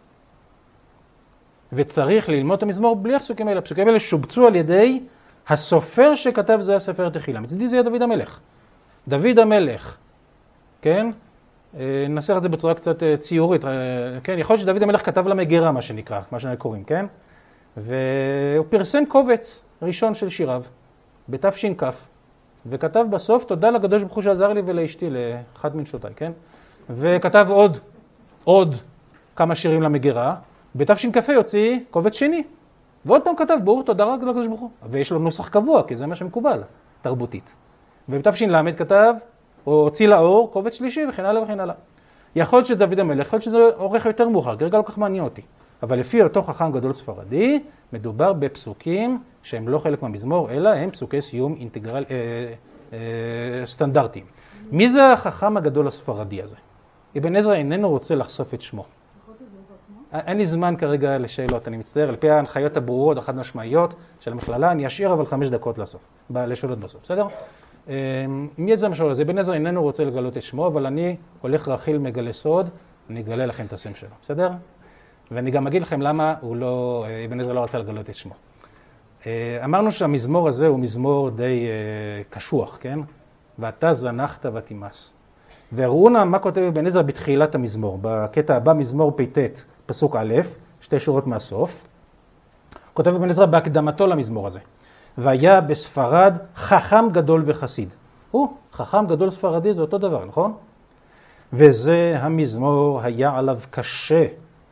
וצריך ללמוד את המזמור בלי הפסוקים האלה. הפסוקים האלה שובצו על ידי הסופר שכתב זה הספר תחילה. מצדי זה יהיה דוד המלך. דוד המלך, כן? ננסח את זה בצורה קצת ציורית, כן? יכול להיות שדוד המלך כתב למגירה, מה שנקרא, מה שאנחנו קוראים, כן? והוא פרסם קובץ ראשון של שיריו, בתש"כ, וכתב בסוף, תודה לקדוש ברוך הוא שעזר לי ולאשתי, לאחד מנשותיי, כן? וכתב עוד, עוד כמה שירים למגירה, בתש"כ יוציא קובץ שני, ועוד פעם כתב, ברוך תודה רק לקדוש ברוך הוא, ויש לו נוסח קבוע, כי זה מה שמקובל, תרבותית. ובתש"ל כתב, או הוציא לאור, קובץ שלישי וכן הלאה וכן הלאה. יכול להיות שדוד המלך, יכול להיות שזה עורך יותר מאוחר, כרגע לא כך מעניין אותי. אבל לפי אותו חכם גדול ספרדי, מדובר בפסוקים שהם לא חלק מהמזמור, אלא הם פסוקי סיום אינטגרל, אה, אה, סטנדרטיים. מי זה החכם הגדול הספרדי הזה? אבן עזרא איננו רוצה לחשוף את שמו. אין לי זמן כרגע לשאלות, אני מצטער, על פי ההנחיות הברורות, החד משמעיות של המכללה, אני אשאיר אבל חמש דקות לסוף, לשאלות בסוף, בסדר? מי זה המשל הזה? אבן עזרא איננו רוצה לגלות את שמו, אבל אני הולך רכיל מגלה סוד, אני אגלה לכם את השם שלו, בסדר? ואני גם אגיד לכם למה הוא לא, אבן עזרא לא רצה לגלות את שמו. אמרנו שהמזמור הזה הוא מזמור די קשוח, כן? ואתה זנחת ותימס. וראו נא מה כותב אבן עזרא בתחילת המזמור, בקטע הבא, מזמור פ"ט, פסוק א', שתי שורות מהסוף. כותב אבן עזרא בהקדמתו למזמור הזה. והיה בספרד חכם גדול וחסיד. הוא, חכם גדול ספרדי זה אותו דבר, נכון? וזה המזמור היה עליו קשה.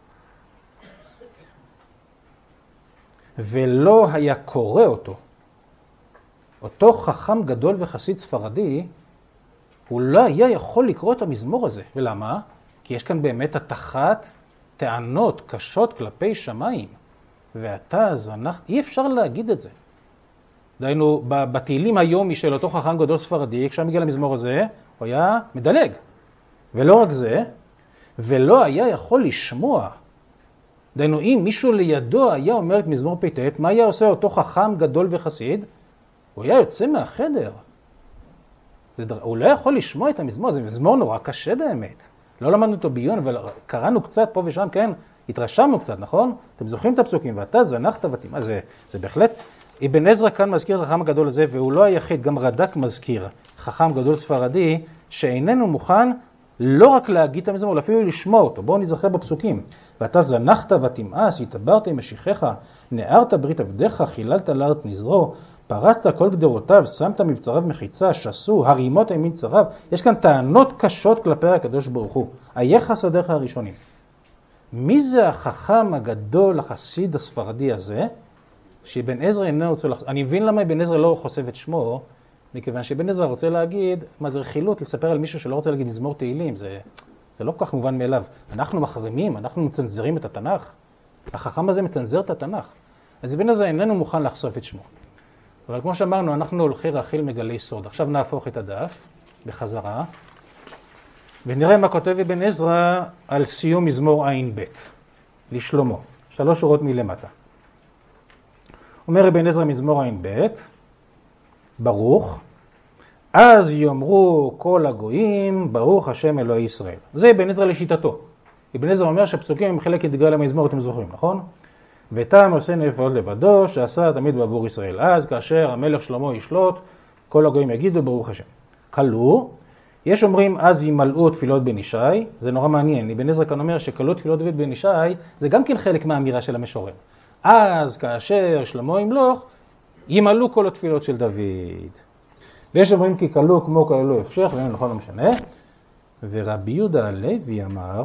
ולא היה קורא אותו. אותו חכם גדול וחסיד ספרדי, הוא לא היה יכול לקרוא את המזמור הזה. ולמה? כי יש כאן באמת התחת טענות קשות כלפי שמיים. ואתה זנחת, אי אפשר להגיד את זה. דהיינו, בתהילים היומי של אותו חכם גדול ספרדי, כשהוא מגיע למזמור הזה, הוא היה מדלג. ולא רק זה, ולא היה יכול לשמוע. דהיינו, אם מישהו לידו היה אומר את מזמור פ"ט, מה היה עושה אותו חכם גדול וחסיד? הוא היה יוצא מהחדר. הוא לא יכול לשמוע את המזמור, זה מזמור נורא קשה באמת. לא למדנו אותו ביון, אבל קראנו קצת פה ושם, כן, התרשמנו קצת, נכון? אתם זוכרים את הפסוקים, ואתה זנחת ותימס, זה, זה בהחלט, אבן עזרא כאן מזכיר את החכם הגדול הזה, והוא לא היחיד, גם רד"ק מזכיר, חכם גדול ספרדי, שאיננו מוכן לא רק להגיד את המזמור, אלא אפילו לשמוע אותו. בואו נזכר בפסוקים. ואתה זנחת ותימאס, התעברת עם משיחך, נערת ברית עבדיך, חיללת לארץ נזרו, פרצת כל גדרותיו, שמת מבצריו מחיצה, שסו, הרימות הימין צריו. יש כאן טענות קשות כלפי הקדוש ברוך הוא. היחס הדרך הראשונים. מי זה החכם הגדול, החסיד הספרדי הזה, שאבן עזרא איננו רוצה לחשוף? אני מבין למה אבן עזרא לא חושף את שמו, מכיוון שאבן עזרא רוצה להגיד, מה זה רכילות, לספר על מישהו שלא רוצה להגיד מזמור תהילים, זה, זה לא כל כך מובן מאליו. אנחנו מחרימים, אנחנו מצנזרים את התנ"ך. החכם הזה מצנזר את התנ"ך. אז אבן עזרא איננו מוכן לחשוף את שמו. אבל כמו שאמרנו, אנחנו הולכי רכיל מגלי סוד. עכשיו נהפוך את הדף בחזרה, ונראה מה כותב אבן עזרא על סיום מזמור עין ב' לשלמה. שלוש שורות מלמטה. אומר אבן עזרא מזמור עין ב', ברוך, אז יאמרו כל הגויים, ברוך השם אלוהי ישראל. זה אבן עזרא לשיטתו. אבן עזרא אומר שהפסוקים הם חלק אינטגרלי למזמור, אתם זוכרים, נכון? ותם עושה נפלאות לבדו, שעשה תמיד בעבור ישראל. אז כאשר המלך שלמה ישלוט, כל הגויים יגידו ברוך השם. כלו, יש אומרים אז ימלאו תפילות בן ישי, זה נורא מעניין. אבן עזרא כאן אומר שכלו תפילות דוד בן ישי, זה גם כן חלק מהאמירה של המשורר. אז כאשר שלמה ימלוך, ימלאו כל התפילות של דוד. ויש אומרים כי כלו כמו כלו הפשך, ואין נכון לא משנה. ורבי יהודה הלוי אמר,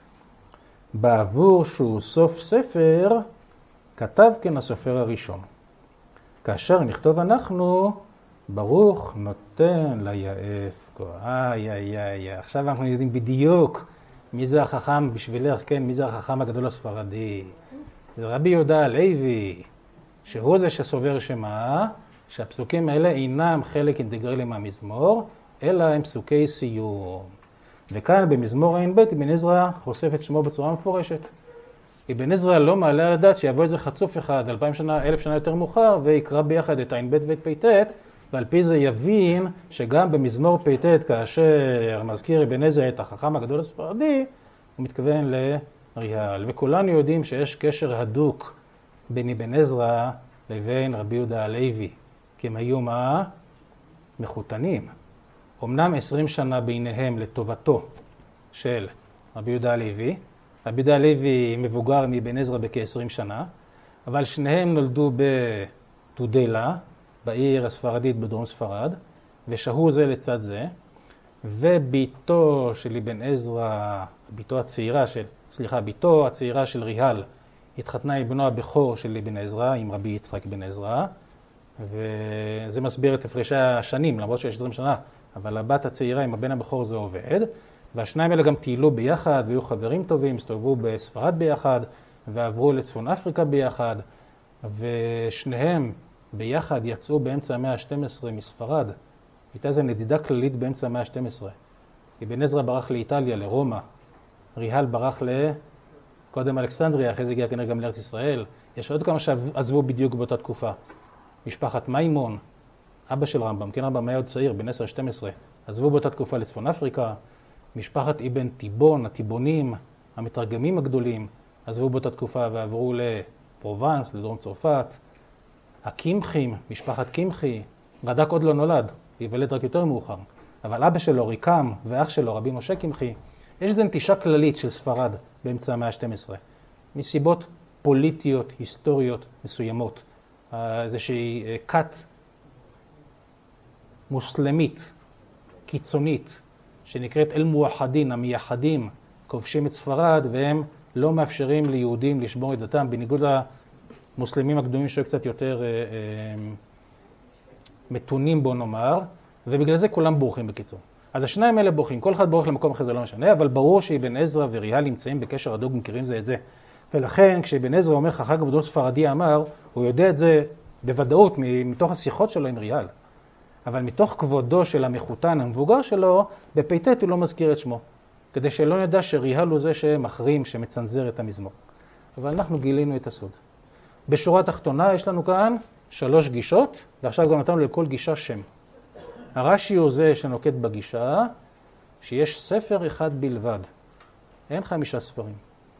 בעבור שהוא סוף ספר, כתב כן הסופר הראשון. כאשר נכתוב אנחנו, ברוך נותן ליעף כה. איי, איי, איי, עכשיו אנחנו יודעים בדיוק מי זה החכם בשבילך, כן, מי זה החכם הגדול הספרדי. זה רבי יהודה הלוי, שהוא זה שסובר שמה, שהפסוקים האלה אינם חלק אינטגרלי מהמזמור, אלא הם פסוקי סיום. וכאן במזמור עין ב' אבן עזרא חושף את שמו בצורה מפורשת. אבן עזרא לא מעלה על הדעת שיבוא איזה חצוף אחד, אלפיים שנה, אלף שנה יותר מאוחר, ויקרא ביחד את עין ב' ואת פ"ט, ועל פי זה יבין שגם במזמור פ"ט, כאשר מזכיר אבן עזרא את החכם הגדול הספרדי, הוא מתכוון ריהל, וכולנו יודעים שיש קשר הדוק בין אבן עזרא לבין רבי יהודה הלוי, כי הם היו מה? מחותנים. אמנם עשרים שנה ביניהם לטובתו של רבי יהודה הלוי, רבי יהודה הלוי מבוגר מאבן עזרא בכ-עשרים שנה, אבל שניהם נולדו בתודלה, בעיר הספרדית בדרום ספרד, ושהו זה לצד זה, וביתו של אבן עזרא, ביתו הצעירה של, סליחה, ביתו הצעירה של ריהל, התחתנה עם בנו הבכור של אבן עזרא, עם רבי יצחק בן עזרא, וזה מסביר את הפרשי השנים, למרות שיש עשרים שנה, אבל הבת הצעירה עם הבן הבכור זה עובד, והשניים האלה גם טיילו ביחד, והיו חברים טובים, הסתובבו בספרד ביחד, ועברו לצפון אפריקה ביחד, ושניהם ביחד יצאו באמצע המאה ה-שתים עשרה מספרד. הייתה איזו נדידה כללית באמצע המאה ה-שתים עשרה. אבן עזרא ברח לאיטליה, לרומא. ריהל ברח לקודם אלכסנדריה, אחרי זה הגיע כנראה גם לארץ ישראל. יש עוד כמה שעזבו בדיוק באותה תקופה. משפחת מימון, אבא של רמב"ם, כן רמב"ם היה עוד צעיר, בן עשר שתים עשרה, עזבו באותה תקופה לצפון אפריקה. משפחת אבן תיבון, הטיבונים, המתרגמים הגדולים, עזבו באותה תקופה ועברו לפרובנס, לדרום צרפת. הקמחים, משפחת קמחי, רד"ק עוד לא נולד, ייוולד רק יותר מאוחר. אבל אבא שלו, ריקם, ואח שלו, רבי משה קמחי, יש איזו נטישה כללית של ספרד באמצע המאה ה-שתים עשרה, מסיבות פוליטיות, היסטוריות מסוימות. איזושהי כת מוסלמית, קיצונית, שנקראת אל-מואחדין, המייחדים, כובשים את ספרד, והם לא מאפשרים ליהודים לשמור את דתם, בניגוד למוסלמים הקדומים שהיו קצת יותר אה, אה, מתונים בו נאמר, ובגלל זה כולם בורחים בקיצור. אז השניים האלה בורחים, כל אחד בורח למקום אחר זה לא משנה, אבל ברור שאבן עזרא וריהל נמצאים בקשר הדוק, מכירים זה את זה. ולכן כשאבן עזרא אומר חכם גדול ספרדי אמר, הוא יודע את זה בוודאות מתוך השיחות שלו עם ריהל. אבל מתוך כבודו של המחותן המבוגר שלו, בפ"ט הוא לא מזכיר את שמו, כדי שלא נדע שריהל הוא זה שמחרים, שמצנזר את המזמור. אבל אנחנו גילינו את הסוד. בשורה התחתונה יש לנו כאן שלוש גישות, ועכשיו גם נתנו לכל גישה שם. הרש"י הוא זה שנוקט בגישה שיש ספר אחד בלבד, אין חמישה ספרים.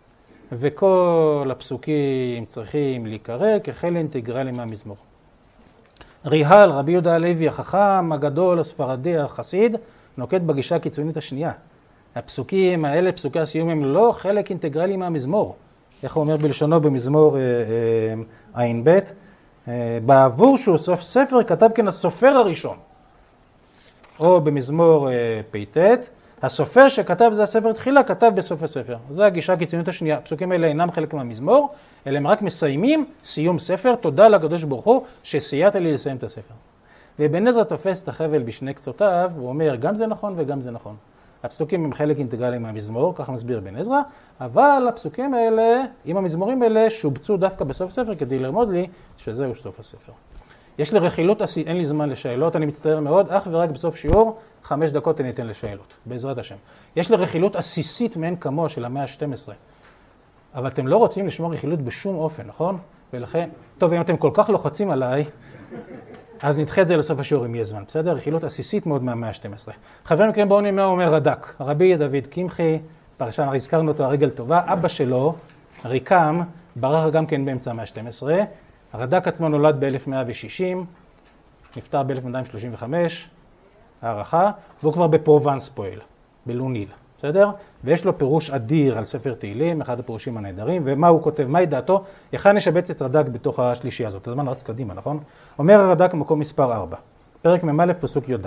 וכל הפסוקים צריכים להיקרא כחלק אינטגרלי מהמזמור. ריהל, רבי יהודה הלוי החכם, הגדול, הספרדי, החסיד, נוקט בגישה הקיצונית השנייה. הפסוקים האלה, פסוקי הסיום, הם לא חלק אינטגרלי מהמזמור. איך הוא אומר בלשונו במזמור עין ב', בעבור שהוא סוף ספר כתב כן הסופר הראשון. או במזמור פ"ט, הסופר שכתב זה הספר תחילה, כתב בסוף הספר. זו הגישה הקיצונית השנייה. הפסוקים האלה אינם חלק מהמזמור, אלא הם רק מסיימים סיום ספר, תודה לקדוש ברוך הוא שסייעת לי לסיים את הספר. ואבן עזרא תופס את החבל בשני קצותיו, הוא אומר גם זה נכון וגם זה נכון. הפסוקים הם חלק אינטגרלי מהמזמור, ככה מסביר אבן עזרא, אבל הפסוקים האלה, עם המזמורים האלה, שובצו דווקא בסוף הספר כדי לרמוז לי שזהו סוף הספר. יש לי רכילות, אין לי זמן לשאלות, אני מצטער מאוד, אך ורק בסוף שיעור, חמש דקות אני אתן לשאלות, בעזרת השם. יש לי רכילות עסיסית מעין כמוה של המאה ה-שתים עשרה, אבל אתם לא רוצים לשמור רכילות בשום אופן, נכון? ולכן, טוב, אם אתם כל כך לוחצים עליי, אז נדחה את זה לסוף השיעור אם יהיה זמן, בסדר? רכילות עסיסית מאוד מהמאה ה-שתים עשרה. חברים מכירים בואו נראה מה אומר רד"ק. רבי דוד קמחי, פרשן, הזכרנו אותו, הרגל טובה, אבא שלו, ריקם, ברח גם כן באמצע המאה ה-שתים עשרה. הרד"ק עצמו נולד ב-אלף מאה ושישים, נפטר ב-אלף מאתיים שלושים וחמש, הערכה, והוא כבר בפרובנס פועל, בלוניל, בסדר? ויש לו פירוש אדיר על ספר תהילים, אחד הפירושים הנהדרים, ומה הוא כותב, מהי דעתו, יכן נשבץ את רד"ק בתוך השלישי הזאת, הזמן רץ קדימה, נכון? אומר הרד"ק מקום מספר ארבע, פרק מ"א פסוק י"ד.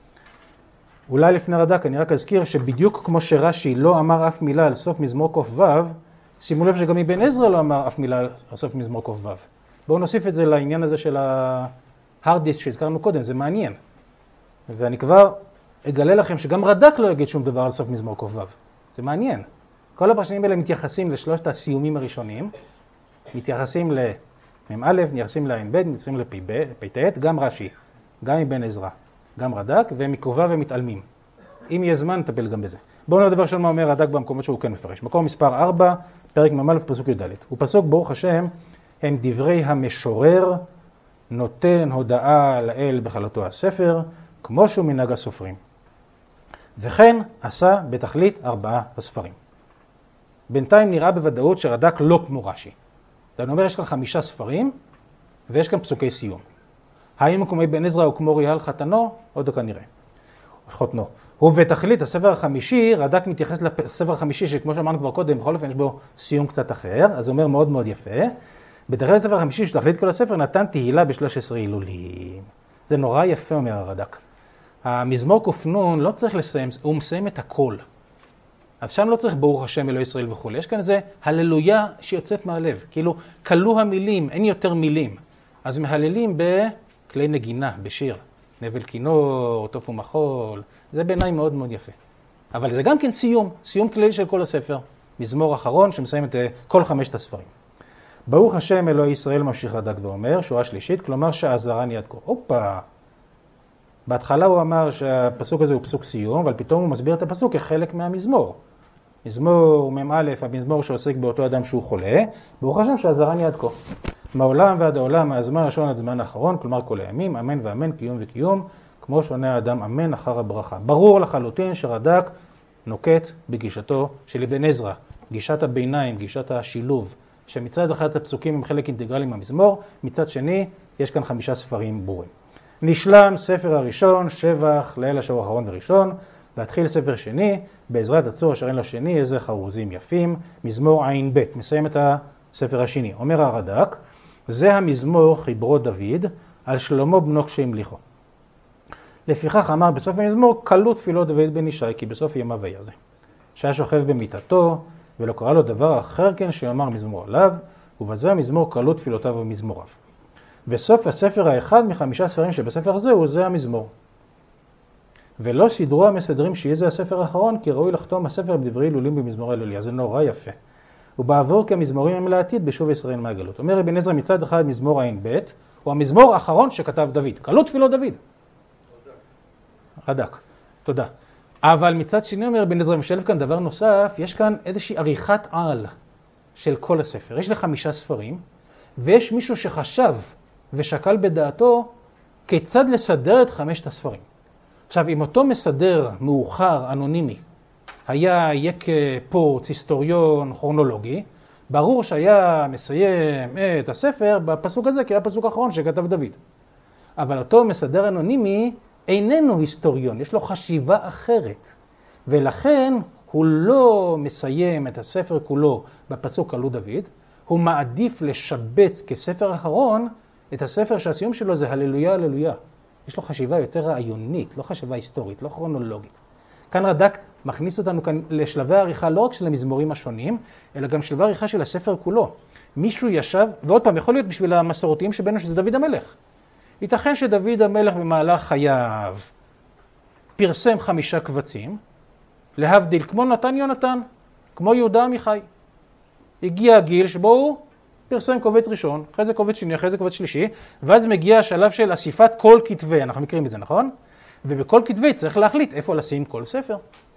אולי לפני רד"ק אני רק אזכיר שבדיוק כמו שרש"י לא אמר אף מילה על סוף מזמור ק"ו, שימו לב שגם אבן עזרא לא אמר אף מילה על סוף מזמור ק"ו. בואו נוסיף את זה לעניין הזה של ההארד דיסק שהזכרנו קודם, זה מעניין. ואני כבר אגלה לכם שגם רד"ק לא יגיד שום דבר על סוף מזמור ק"ו. זה מעניין. כל הפרשנים האלה מתייחסים לשלושת הסיומים הראשונים, מתייחסים למ"א, מתייחסים לעין ב', מתייחסים לפ"ט, גם רש"י, גם אבן עזרא, גם רד"ק, והם מקרובה ומתעלמים. אם יהיה זמן, נטפל גם בזה. בואו נראה דבר ראשון מה אומר רד"ק במקומות שהוא כן מפרש. מקום מספר ארבע, פרק מ"א פסוק י"ד. הוא פסוק ברוך השם, הם דברי המשורר, נותן הודעה לאל בחלתו הספר, כמו שהוא מנהג הסופרים. וכן עשה בתכלית ארבעה הספרים. בינתיים נראה בוודאות שרד"ק לא כמו רש"י. אני אומר, יש כאן חמישה ספרים, ויש כאן פסוקי סיום. האם מקומי בן עזרא הוא כמו ריאל חתנו? עוד דקה נראה. חותנו. ובתכלית הספר החמישי, רד"ק מתייחס לספר החמישי, שכמו שאמרנו כבר קודם, בכל אופן יש בו סיום קצת אחר, אז הוא אומר מאוד מאוד יפה. בתכלית הספר החמישי, שתכלית כל הספר, נתן תהילה ב-שלושה עשר הילולים. זה נורא יפה, אומר הרד"ק. המזמור קופנון לא צריך לסיים, הוא מסיים את הכל. אז שם לא צריך ברוך השם אלוהי ישראל וכו'. יש כאן איזה הללויה שיוצאת מהלב. כאילו, קלו המילים, אין יותר מילים. אז מהללים בכלי נגינה, בשיר. נבל כינור, תוף ומחול. זה בעיניי מאוד מאוד יפה. אבל זה גם כן סיום, סיום כללי של כל הספר. מזמור אחרון שמסיים את כל חמשת הספרים. ברוך השם אלוהי ישראל ממשיך רד"ק ואומר, שורה שלישית, כלומר שעזרני עד כה. אופה. בהתחלה הוא אמר שהפסוק הזה הוא פסוק סיום, אבל פתאום הוא מסביר את הפסוק כחלק מהמזמור. מזמור מ"א, המזמור שעוסק באותו אדם שהוא חולה, ברוך השם שעזרני עד כה. מעולם ועד העולם, מהזמן הראשון עד זמן האחרון, כלומר כל הימים, אמן ואמן, קיום וקיום, כמו שונה האדם אמן אחר הברכה. ברור לחלוטין שרד"ק נוקט בגישתו של אבן עזרא, גישת הביניים, גישת השילוב, שמצד אחד הפסוקים הם חלק אינטגרלי מהמזמור, מצד שני יש כאן חמישה ספרים ברורים. נשלם ספר הראשון, שבח לאל אשר הוא אחרון וראשון, והתחיל ספר שני, בעזרת הצור אשר אין לו שני, איזה חרוזים יפים, מזמור עין ב', מסיים את הספר השני. אומר הרד"ק, זה המזמור חיברו דוד על שלמה בנו כשהמליכו. לפיכך אמר בסוף המזמור, קלו תפילות דוד בן ישי, כי בסוף ימיו היה זה. שהיה שוכב במיטתו, ולא קרא לו דבר אחר כן שיאמר מזמור עליו, ובזה המזמור קלו תפילותיו ומזמוריו. וסוף הספר האחד מחמישה ספרים שבספר הזה הוא זה המזמור. ולא סדרו המסדרים שיהיה זה הספר האחרון, כי ראוי לחתום הספר בדברי הילולים במזמור ההילולה. זה נורא יפה. ובעבור כי המזמורים הם לעתיד בשוב ישראל מהגלות. אומר אבן עזרא מצד אחד מזמור עין ב' הוא המזמור האחרון שכתב דוד. קלו תפילות דוד. רד"ק. תודה. אבל מצד שני אומר אבן עזרא משלב כאן דבר נוסף, יש כאן איזושהי עריכת על של כל הספר. יש לחמישה ספרים, ויש מישהו שחשב ושקל בדעתו כיצד לסדר את חמשת הספרים. עכשיו, אם אותו מסדר מאוחר, אנונימי, היה יקה פורץ, היסטוריון, כרונולוגי, ברור שהיה מסיים את הספר בפסוק הזה, כי היה הפסוק האחרון שכתב דוד. אבל אותו מסדר אנונימי איננו היסטוריון, יש לו חשיבה אחרת. ולכן הוא לא מסיים את הספר כולו בפסוק קלו דוד, הוא מעדיף לשבץ כספר אחרון את הספר שהסיום שלו זה הללויה, הללויה. יש לו חשיבה יותר רעיונית, לא חשיבה היסטורית, לא כרונולוגית. כאן רד"ק מכניס אותנו כאן לשלבי העריכה לא רק של המזמורים השונים, אלא גם שלבי העריכה של הספר כולו. מישהו ישב, ועוד פעם, יכול להיות בשביל המסורתיים שבינו שזה דוד המלך. ייתכן שדוד המלך במהלך חייו פרסם חמישה קבצים, להבדיל כמו נתן יונתן, כמו יהודה עמיחי. הגיע הגיל שבו הוא פרסם קובץ ראשון, אחרי זה קובץ שני, אחרי זה קובץ שלישי, ואז מגיע השלב של אסיפת כל כתבי, אנחנו מכירים את זה, נכון? ובכל כתבי צריך להחליט איפה לשים כל ספר.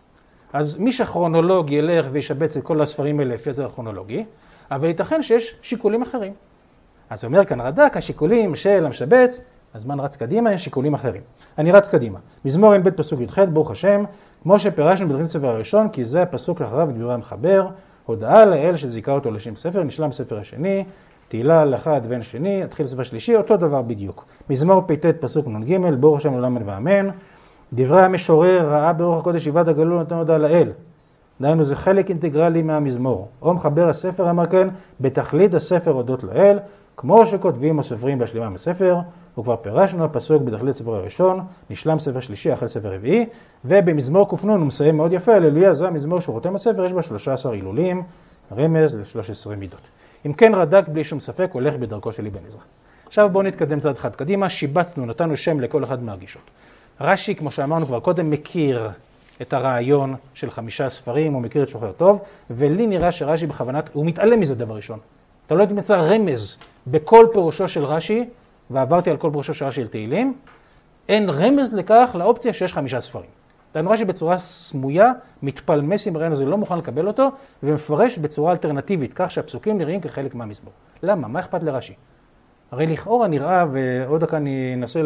אז מי שכרונולוג ילך וישבץ את כל הספרים האלה לפי זה הכרונולוגי, אבל ייתכן שיש שיקולים אחרים. אז אומר כאן רד"ק, השיקולים של המשבץ, הזמן רץ קדימה, יש שיקולים אחרים. אני רץ קדימה. מזמור עין ב' פסוק י"ח, ברוך השם, כמו שפירשנו בתחילת הספר הראשון, כי זה הפסוק לאחריו דברי המחבר, הודעה לאל שזיכה אותו לשם ספר, נשלם ספר השני, תהילה לאחד ואין שני, התחיל ספר שלישי, אותו דבר בדיוק. מזמור פ"ט פסוק נ"ג, ברוך השם לעולם ואמן, דברי המשורר ראה ברוח הקודש יבד הגלול נתן הודעה לאל. דהיינו זה חלק אינטגרלי מהמזמור. או מחבר הספר אמר כן, בתכלית הספר הודות לאל, כמו שכותבים הסופרים בהשלימה בספר, וכבר פירשנו הפסוק בתכלית הספר הראשון, נשלם ספר שלישי אחרי ספר רביעי, ובמזמור קופנון הוא מסיים מאוד יפה, הללויה, זה המזמור שהוא חותם הספר, יש בה שלושה עשר הילולים, רמז ל-שלוש עשרה מידות. אם כן רד"ק בלי שום ספק הולך בדרכו של אבן עזרא. עכשיו בואו נתקדם צעד אחד קדימה, שיבצנו, נתנו שם לכל אחד מהגישות. רש"י, כמו שאמרנו כבר קודם, מכיר את הרעיון של חמישה ספרים, הוא מכיר את שוחר טוב, ולי נראה שרש"י בכוונת, הוא מתעלם מזה דבר ראשון. אתה לא יודעת אם יצא רמז בכל פירושו של רש"י, ועברתי על כל פירושו של רש"י על תהילים, אין רמז לכך לאופציה שיש חמישה ספרים. דהיינו רש"י בצורה סמויה, מתפלמס עם הרעיון הזה, לא מוכן לקבל אותו, ומפרש בצורה אלטרנטיבית, כך שהפסוקים נראים כחלק מהמזמור. למה? מה אכפת לרש"י? הרי לכאורה נראה, ועוד דקה אני אנסה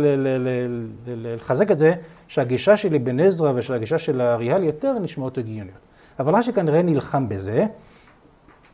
לחזק את זה, שהגישה של אבן עזרא ושל הגישה של האריאל יותר נשמעות הגיוניות. אבל רש"י כנראה נלחם בזה,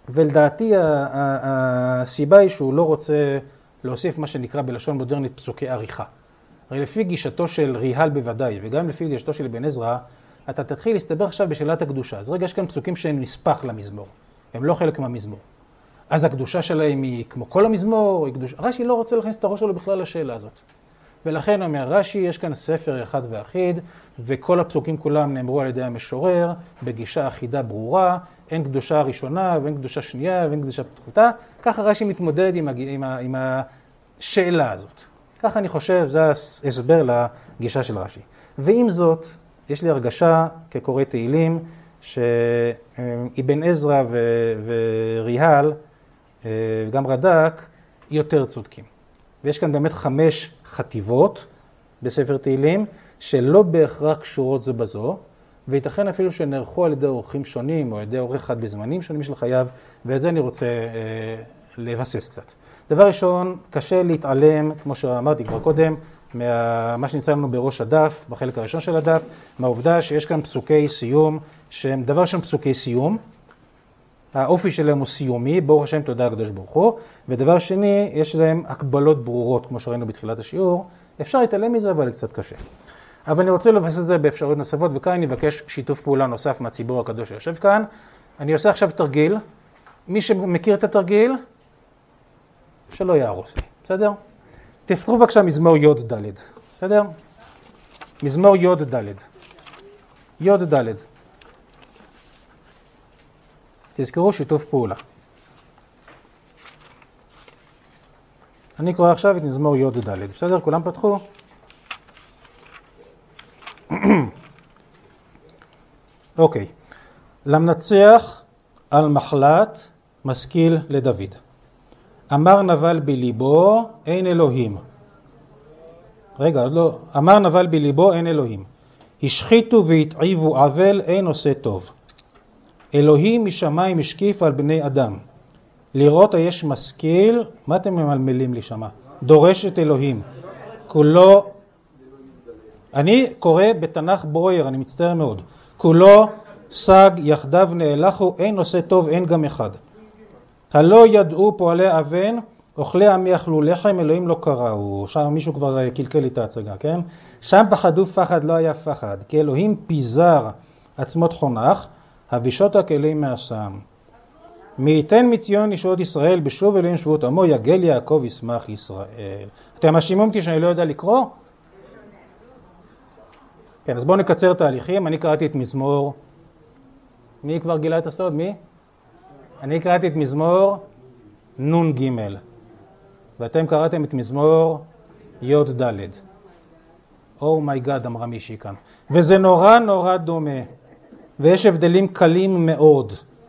ולדעתי הסיבה היא שהוא לא רוצה להוסיף מה שנקרא בלשון מודרנית פסוקי עריכה. הרי לפי גישתו של ריהל בוודאי, וגם לפי גישתו של אבן עזרא, אתה תתחיל להסתבר עכשיו בשאלת הקדושה. אז רגע, יש כאן פסוקים שהם נספח למזמור, הם לא חלק מהמזמור. אז הקדושה שלהם היא כמו כל המזמור, היא קדושה. רש"י לא רוצה להכניס את הראש שלו בכלל לשאלה הזאת. ולכן אומר רש"י, יש כאן ספר אחד ואחיד, וכל הפסוקים כולם נאמרו על ידי המשורר, בגישה אחידה ברורה, אין קדושה ראשונה ואין קדושה שנייה ואין קדושה פתחותה. ככה רש"י מתמודד עם, עם, עם השאלה הזאת. ככה אני חושב, זה ההסבר לגישה של רש"י. ועם זאת, יש לי הרגשה כקורא תהילים, שאבן עזרא וריהל, וגם רד"ק, יותר צודקים. ויש כאן באמת חמש חטיבות בספר תהילים, שלא בהכרח קשורות זו בזו, וייתכן אפילו שנערכו על ידי אורחים שונים, או על ידי אורח אחד בזמנים שונים של חייו, ואת זה אני רוצה אה, לבסס קצת. דבר ראשון, קשה להתעלם, כמו שאמרתי כבר קודם, מה שנמצא לנו בראש הדף, בחלק הראשון של הדף, מהעובדה שיש כאן פסוקי סיום, שהם דבר שהם פסוקי סיום, האופי שלהם הוא סיומי, ברוך השם תודה הקדוש ברוך הוא, ודבר שני, יש להם הקבלות ברורות, כמו שראינו בתחילת השיעור, אפשר להתעלם מזה, אבל קצת קשה. אבל אני רוצה לבסס את זה באפשרויות נוספות, וכאן אני מבקש שיתוף פעולה נוסף מהציבור הקדוש שיושב כאן. אני עושה עכשיו תרגיל, מי שמכיר את התרגיל, שלא יהרוס לי, בסדר? תפתחו בבקשה מזמור י' ד', בסדר? מזמור י' ד', י' ד'. תזכרו שיתוף פעולה. אני קורא עכשיו את מזמור י' ד', בסדר? כולם פתחו? אוקיי. למנצח על מחלת משכיל לדוד. אמר נבל בליבו אין אלוהים. רגע, עוד לא. אמר נבל בליבו אין אלוהים. השחיתו והתעיבו עוול אין עושה טוב. אלוהים משמיים השקיף על בני אדם. לראות היש משכיל, מה אתם ממלמלים לי שמה? דורש את אלוהים. כולו, אני קורא בתנ"ך ברויר, אני מצטער מאוד. כולו סג יחדיו נאלחו, אין עושה טוב, אין גם אחד. הלא ידעו פועלי אבן, אוכלי עמי אכלו לחם, אלוהים לא קראו. שם מישהו כבר קלקל לי את ההצגה, כן? שם פחדו פחד, לא היה פחד. כי אלוהים פיזר עצמות חונך, הבישות הכלים מהסם. מי ייתן מציון ישועות ישראל, בשוב אלוהים שבות עמו, יגל יעקב ישמח ישראל. אתם מאשימים אותי שאני לא יודע לקרוא? כן, אז בואו נקצר תהליכים. אני קראתי את מזמור, מי כבר גילה את הסוד? מי? אני קראתי את מזמור נון ג' ואתם קראתם את מזמור י' ד'. או מי גאד, אמרה מישהי כאן. וזה נורא נורא דומה, ויש הבדלים קלים מאוד.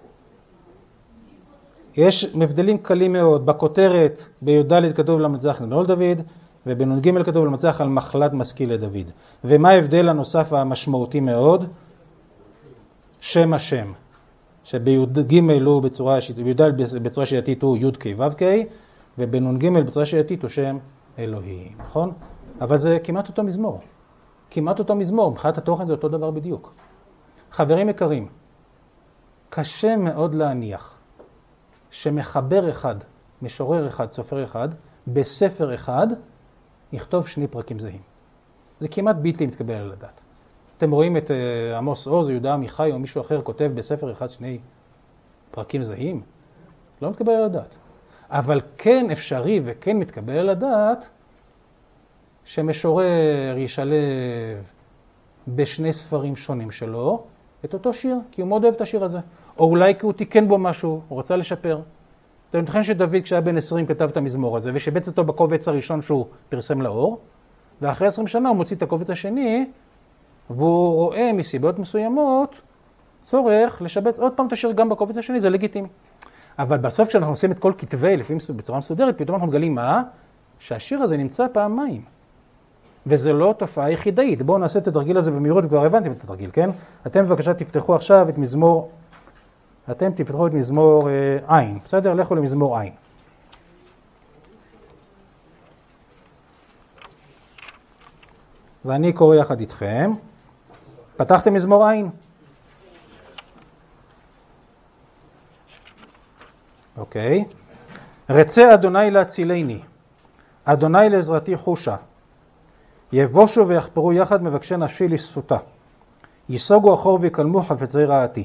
יש הבדלים קלים מאוד. בכותרת בי' ד' כתוב למנצח נבול דוד, ובנון ג' כתוב למנצח על מחלת משכיל לדוד. ומה ההבדל הנוסף המשמעותי מאוד? שם השם. שביוד ג' הוא בצורה, ביוד ד' בצורה שיטתית הוא י' כ' ו' כ', ובנון ג' בצורה שיטתית הוא שם אלוהים, נכון? אבל זה כמעט אותו מזמור. כמעט אותו מזמור, מבחינת התוכן זה אותו דבר בדיוק. חברים יקרים, קשה מאוד להניח שמחבר אחד, משורר אחד, סופר אחד, בספר אחד, יכתוב שני פרקים זהים. זה כמעט בלתי מתקבל על הדעת. אתם רואים את uh, עמוס עוז, יהודה עמיחי או מישהו אחר כותב בספר אחד שני פרקים זהים? לא מתקבל על הדעת. אבל כן אפשרי וכן מתקבל על הדעת שמשורר ישלב בשני ספרים שונים שלו את אותו שיר, כי הוא מאוד אוהב את השיר הזה. או אולי כי הוא תיקן בו משהו, הוא רצה לשפר. אתם מתכן שדוד כשהיה בן עשרים כתב את המזמור הזה, ושבץ אותו בקובץ הראשון שהוא פרסם לאור, ואחרי עשרים שנה הוא מוציא את הקובץ השני, והוא רואה מסיבות מסוימות צורך לשבץ עוד פעם את השיר גם בקובץ השני, זה לגיטימי. אבל בסוף כשאנחנו עושים את כל כתבי לפעמים בצורה מסודרת, פתאום אנחנו מגלים מה? שהשיר הזה נמצא פעמיים. וזה לא תופעה יחידאית. בואו נעשה את התרגיל הזה במהירות, וכבר הבנתם את התרגיל, כן? אתם בבקשה תפתחו עכשיו את מזמור, אתם תפתחו את מזמור אה, עין. בסדר? לכו למזמור עין. ואני קורא יחד איתכם. פתחתם מזמור עין? אוקיי. רצה אדוני להצילני, אדוני לעזרתי חושה. יבושו ויחפרו יחד מבקשי נפשי לספותה. יסוגו אחור ויקלמו חפצי רעתי.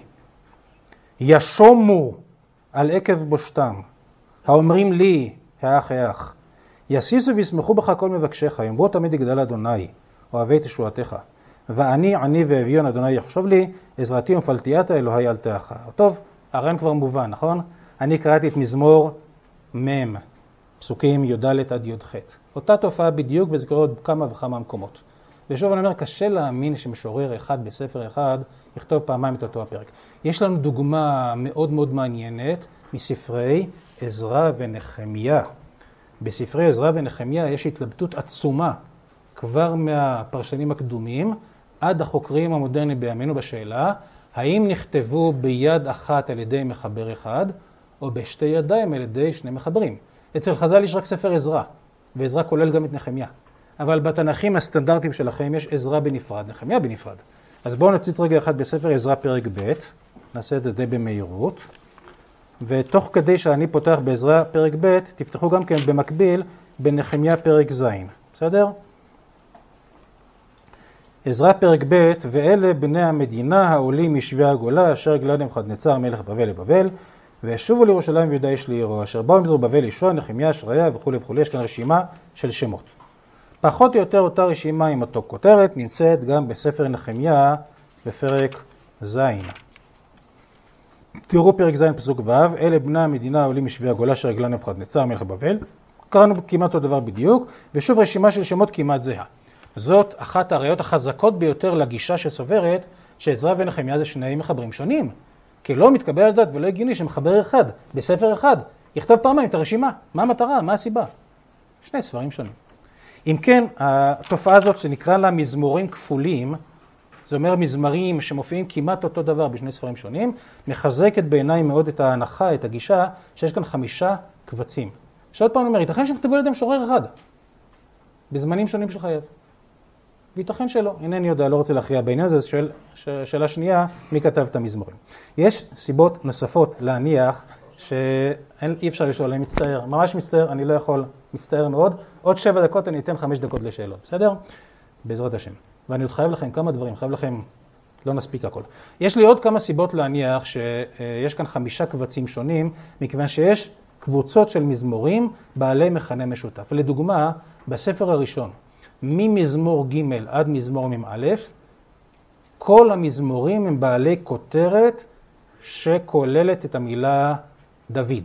ישומו על עקב בושתם. האומרים לי, האח האח. יסיסו ויסמכו בך כל מבקשיך. יאמרו תמיד יגדל אדוני, אוהבי תשועתך. ואני עני ואביון אדוני יחשוב לי, עזרתי ומפלתיית אלוהי אל תאחר. טוב, הרעיון כבר מובן, נכון? אני קראתי את מזמור מ', פסוקים י"ד עד י"ח. אותה תופעה בדיוק, וזה קורה עוד כמה וכמה מקומות. ושוב אני אומר, קשה להאמין שמשורר אחד בספר אחד יכתוב פעמיים את אותו הפרק. יש לנו דוגמה מאוד מאוד מעניינת מספרי עזרא ונחמיה. בספרי עזרא ונחמיה יש התלבטות עצומה כבר מהפרשנים הקדומים עד החוקרים המודרניים בימינו בשאלה, האם נכתבו ביד אחת על ידי מחבר אחד או בשתי ידיים על ידי שני מחברים. אצל חז"ל יש רק ספר עזרא, ועזרא כולל גם את נחמיה. אבל בתנ"כים הסטנדרטיים שלכם יש עזרא בנפרד, נחמיה בנפרד. אז בואו נציץ רגע אחד בספר עזרא פרק ב', נעשה את זה די במהירות. ותוך כדי שאני פותח בעזרא פרק ב', תפתחו גם כן במקביל בנחמיה פרק ז'. בסדר? עזרא פרק ב', ואלה בני המדינה העולים משבי הגולה, אשר גלה נבוכדנצר מלך בבל לבבל, וישובו לירושלים ויהודה יש לעירו, אשר באו עם זרובבל ישוע, נחמיה, שריה וכו' וכו'. יש כאן רשימה של שמות. פחות או יותר אותה רשימה עם אותו כותרת נמצאת גם בספר נחמיה בפרק ז'. תראו פרק ז' פסוק ו', אלה בני המדינה העולים משבי הגולה אשר גלה נבוכדנצר מלך בבל. קראנו כמעט אותו דבר בדיוק, ושוב רשימה של שמות כמעט זהה. זאת אחת הראיות החזקות ביותר לגישה שסוברת שעזרא ונחמיה זה שני מחברים שונים. כי לא מתקבל על דעת ולא הגיוני שמחבר אחד בספר אחד יכתוב פעמיים את הרשימה. מה המטרה? מה הסיבה? שני ספרים שונים. אם כן, התופעה הזאת שנקרא לה מזמורים כפולים, זה אומר מזמרים שמופיעים כמעט אותו דבר בשני ספרים שונים, מחזקת בעיניי מאוד את ההנחה, את הגישה, שיש כאן חמישה קבצים. שעוד פעם אומר, ייתכן שנכתבו על ידי משורר אחד, בזמנים שונים של חייו. וייתכן שלא, אינני יודע, לא רוצה להכריע בעניין הזה, שואל, שאלה שנייה, מי כתב את המזמורים? יש סיבות נוספות להניח שאי אפשר לשאול, אני מצטער, ממש מצטער, אני לא יכול, מצטער מאוד. עוד שבע דקות אני אתן חמש דקות לשאלות, בסדר? בעזרת השם. ואני עוד חייב לכם כמה דברים, חייב לכם, לא נספיק הכל. יש לי עוד כמה סיבות להניח שיש כאן חמישה קבצים שונים, מכיוון שיש קבוצות של מזמורים בעלי מכנה משותף. לדוגמה, בספר הראשון, ממזמור ג' עד מזמור מ"א, כל המזמורים הם בעלי כותרת שכוללת את המילה דוד.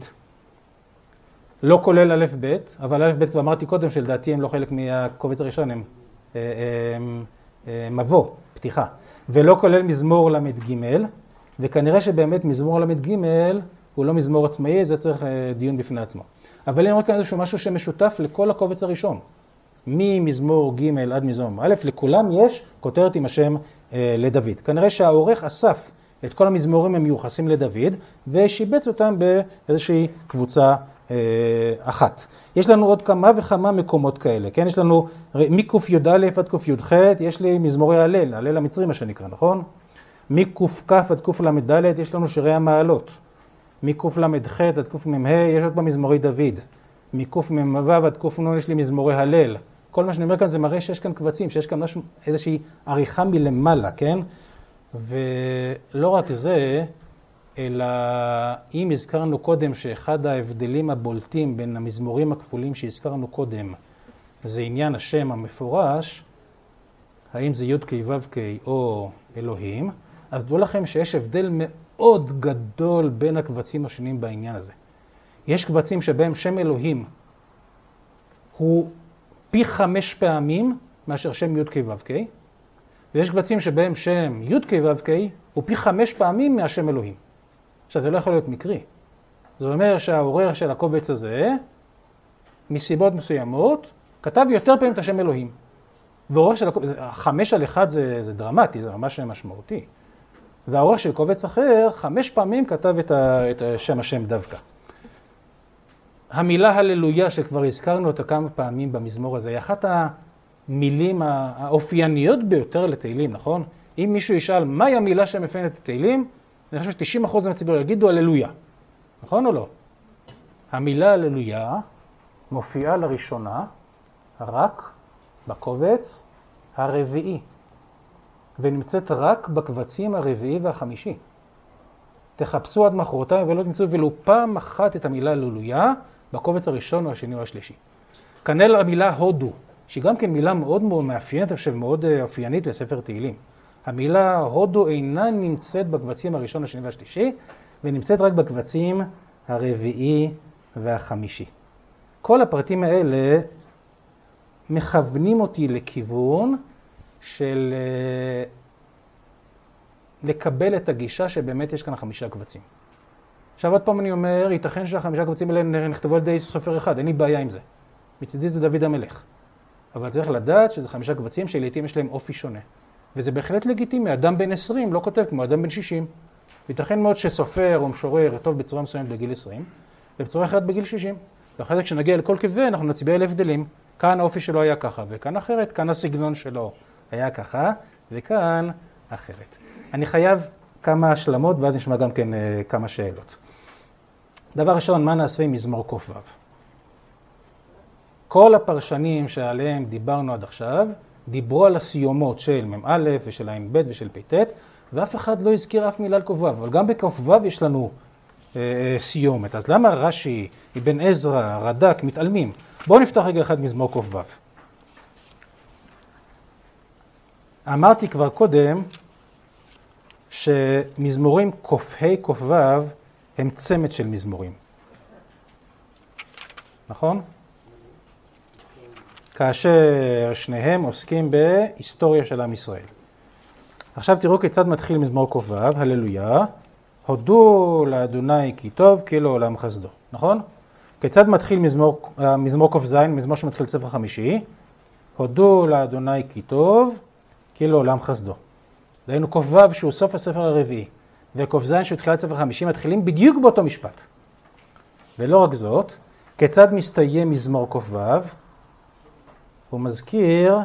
לא כולל א' ב', אבל א' ב' כבר אמרתי קודם שלדעתי הם לא חלק מהקובץ הראשון, הם, הם, הם, הם מבוא, פתיחה. ולא כולל מזמור למד ג', וכנראה שבאמת מזמור למד ג' הוא לא מזמור עצמאי, זה צריך דיון בפני עצמו. אבל אני אומר כאן איזשהו משהו שמשותף לכל הקובץ הראשון. ממזמור ג' עד מזמור א', לכולם יש כותרת עם השם אה, לדוד. כנראה שהעורך אסף את כל המזמורים המיוחסים לדוד, ושיבץ אותם באיזושהי קבוצה אה, אחת. יש לנו עוד כמה וכמה מקומות כאלה, כן? יש לנו מק"י"א עד ק"י"ח, יש לי מזמורי הלל, הלל המצרי מה שנקרא, נכון? מק"כ עד קל"ד יש לנו שירי המעלות. מקל"ח עד קמ"ה יש עוד במזמורי דוד. מקמ"ו עד קנ"ן יש לי מזמורי הלל. כל מה שאני אומר כאן זה מראה שיש כאן קבצים, שיש כאן משהו, איזושהי עריכה מלמעלה, כן? ולא רק זה, אלא אם הזכרנו קודם שאחד ההבדלים הבולטים בין המזמורים הכפולים שהזכרנו קודם, זה עניין השם המפורש, האם זה י' כ' ו' כ' או אלוהים, אז דעו לכם שיש הבדל מאוד גדול בין הקבצים השונים בעניין הזה. יש קבצים שבהם שם אלוהים הוא פי חמש פעמים מאשר שם י' כ' ו' כ', ויש קבצים שבהם שם י' כ' ו' כ' הוא פי חמש פעמים מהשם אלוהים. עכשיו זה לא יכול להיות מקרי. זה אומר שהעורך של הקובץ הזה, מסיבות מסוימות, כתב יותר פעמים את השם אלוהים. והעורך של הקובץ, חמש על אחד זה, זה דרמטי, זה ממש משמעותי. והעורך של קובץ אחר, חמש פעמים כתב את, ה, את שם השם דווקא. המילה הללויה שכבר הזכרנו אותה כמה פעמים במזמור הזה, היא אחת המילים האופייניות ביותר לתהילים, נכון? אם מישהו ישאל מהי המילה שמפיינת את התהילים, אני חושב ש-תשעים אחוז מהציבור יגידו הללויה. נכון או לא? המילה הללויה מופיעה לראשונה רק בקובץ הרביעי, ונמצאת רק בקבצים הרביעי והחמישי. תחפשו עד מחרתיים ולא תמצאו ולו פעם אחת את המילה הללויה בקובץ הראשון או השני או השלישי. כנ"ל המילה הודו, שהיא גם כן מילה מאוד מאוד מאפיינת, אני חושב מאוד אופיינית לספר תהילים. המילה הודו אינה נמצאת בקבצים הראשון, השני והשלישי, ונמצאת רק בקבצים הרביעי והחמישי. כל הפרטים האלה מכוונים אותי לכיוון של לקבל את הגישה שבאמת יש כאן חמישה קבצים. עכשיו עוד פעם אני אומר, ייתכן שהחמישה קבצים האלה נכתבו על ידי סופר אחד, אין לי בעיה עם זה. מצידי זה דוד המלך. אבל צריך לדעת שזה חמישה קבצים שלעיתים יש להם אופי שונה. וזה בהחלט לגיטימי, אדם בן עשרים לא כותב כמו אדם בן שישים. ייתכן מאוד שסופר או משורר טוב בצורה מסוימת בגיל עשרים, ובצורה אחרת בגיל שישים. ואחרי זה כשנגיע לכל קבע אנחנו נצביע על הבדלים. כאן האופי שלו היה ככה, וכאן אחרת, כאן הסגנון שלו היה ככה, וכאן אחרת. אני חייב כמה השלמות, ואז נשמע גם כן uh, כמה שאלות. דבר ראשון, מה נעשה עם מזמור ק"ו? כל הפרשנים שעליהם דיברנו עד עכשיו, דיברו על הסיומות של מ"א ושל ע"ב ושל פ"ט, ואף אחד לא הזכיר אף מילה על ק"ו, אבל גם בק"ו יש לנו uh, סיומת. אז למה רש"י, אבן עזרא, רד"ק מתעלמים? בואו נפתח רגע אחד מזמור ק"ו. אמרתי כבר קודם שמזמורים ק"ה ק"ו הם צמד של מזמורים. נכון? כאשר שניהם עוסקים בהיסטוריה של עם ישראל. עכשיו תראו כיצד מתחיל מזמור ק"ו, הללויה, הודו לאדוני כי טוב, כי לעולם חסדו. נכון? כיצד מתחיל מזמור, מזמור ק"ז, מזמור שמתחיל ספר חמישי? הודו לאדוני כי טוב, כי לעולם חסדו. דהיינו ק"ו שהוא סוף הספר הרביעי, וק"ז שהוא תחילת ספר חמישי מתחילים בדיוק באותו משפט. ולא רק זאת, כיצד מסתיים מזמור ק"ו? הוא מזכיר,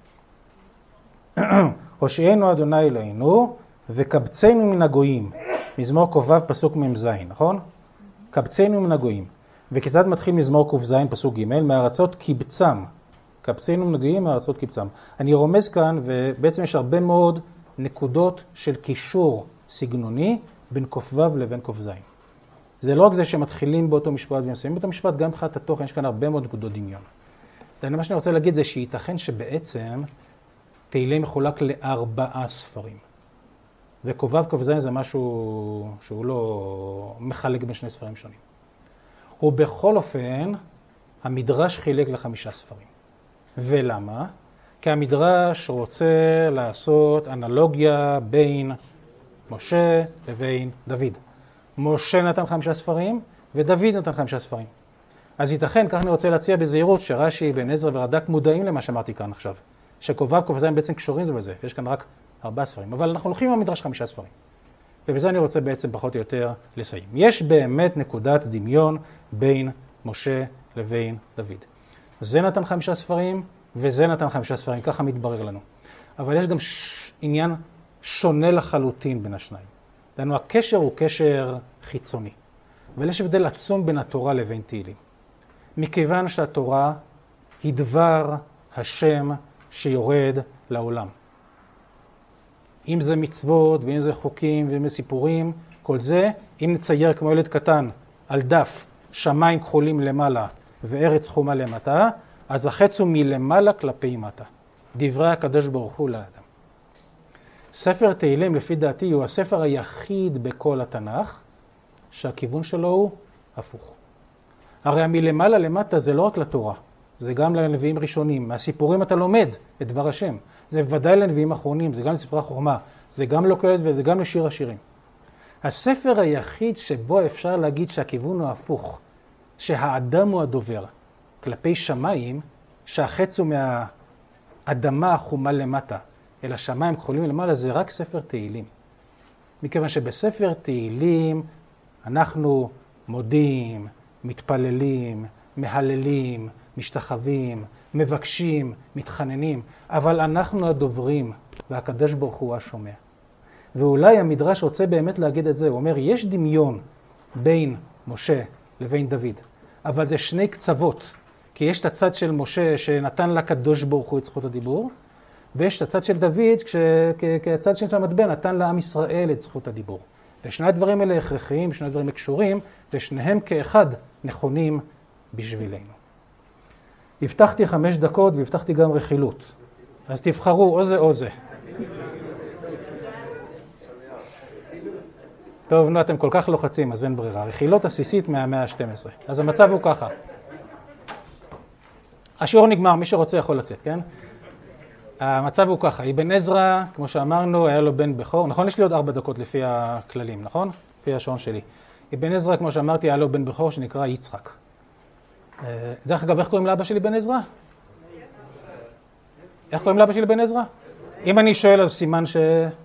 הושיענו אדוני אלוהינו, וקבצנו מן הגויים. מזמור ק"ו פסוק מ"ז, נכון? קבצנו מן הגויים. וכיצד מתחיל מזמור ק"ז פסוק ג' מארצות קיבצם. קבצנו מן הגויים מארצות קיבצם. אני רומז כאן, ובעצם יש הרבה מאוד נקודות של קישור סגנוני בין ק"ו לבין ק"ז. זה לא רק זה שמתחילים באותו משפט ומסיימים באותו משפט, גם מבחינת התוכן יש כאן הרבה מאוד נקודות דמיון. מה שאני רוצה להגיד זה שייתכן שבעצם תהילים מחולק לארבעה ספרים. וק"ו ק"ז זה משהו שהוא לא מחלק בין שני ספרים שונים. ובכל אופן, המדרש חילק לחמישה ספרים. ולמה? כי המדרש רוצה לעשות אנלוגיה בין משה לבין דוד. משה נתן חמישה ספרים, ודוד נתן חמישה ספרים. אז ייתכן, כך אני רוצה להציע בזהירות, שרש"י, אבן עזרא ורד"ק מודעים למה שאמרתי כאן עכשיו. שק"ו ק"ז בעצם קשורים זה בזה, ויש כאן רק ארבעה ספרים. אבל אנחנו הולכים עם המדרש חמישה ספרים. ובזה אני רוצה בעצם פחות או יותר לסיים. יש באמת נקודת דמיון בין משה לבין דוד. זה נתן חמישה ספרים, וזה נתן חמישה ספרים, ככה מתברר לנו. אבל יש גם ש... עניין שונה לחלוטין בין השניים. דהיינו, הקשר הוא קשר חיצוני. אבל יש הבדל עצום בין התורה לבין תהילים. מכיוון שהתורה היא דבר השם שיורד לעולם. אם זה מצוות, ואם זה חוקים, ואם זה סיפורים, כל זה, אם נצייר כמו ילד קטן על דף שמיים כחולים למעלה וארץ חומה למטה, אז החץ הוא מלמעלה כלפי מטה. דברי הקדוש ברוך הוא לאדם. ספר תהילים לפי דעתי הוא הספר היחיד בכל התנ"ך שהכיוון שלו הוא הפוך. הרי מלמעלה למטה זה לא רק לתורה, זה גם לנביאים ראשונים. מהסיפורים אתה לומד את דבר השם. זה ודאי לנביאים אחרונים, זה גם לספרי החוכמה, זה גם לקהלת וזה גם לשיר השירים. הספר היחיד שבו אפשר להגיד שהכיוון הוא הפוך, שהאדם הוא הדובר, כלפי שמיים, שהחץ הוא מהאדמה החומה למטה, אל השמיים כחולים למעלה, זה רק ספר תהילים. מכיוון שבספר תהילים אנחנו מודים, מתפללים, מהללים, משתחווים, מבקשים, מתחננים, אבל אנחנו הדוברים, והקדוש ברוך הוא השומע. ואולי המדרש רוצה באמת להגיד את זה, הוא אומר, יש דמיון בין משה לבין דוד, אבל זה שני קצוות. כי יש את הצד של משה שנתן לקדוש ברוך הוא את זכות הדיבור, ויש את הצד של דוד כצד של המטבע נתן לעם ישראל את זכות הדיבור. ושני הדברים האלה הכרחיים, שני הדברים קשורים, ושניהם כאחד נכונים בשבילנו. הבטחתי חמש דקות והבטחתי גם רכילות. אז תבחרו או זה או זה. טוב, נו, אתם כל כך לוחצים, אז אין ברירה. רכילות עסיסית מהמאה ה-שתים עשרה. אז המצב הוא ככה. השיעור נגמר, מי שרוצה יכול לצאת, כן? המצב הוא ככה, אבן עזרא, כמו שאמרנו, היה לו בן בכור. נכון, יש לי עוד ארבע דקות לפי הכללים, נכון? לפי השעון שלי. אבן עזרא, כמו שאמרתי, היה לו בן בכור שנקרא יצחק. דרך אגב, איך קוראים לאבא שלי בן עזרא? איך קוראים לאבא שלי בן עזרא? אם אני שואל, אז סימן ש...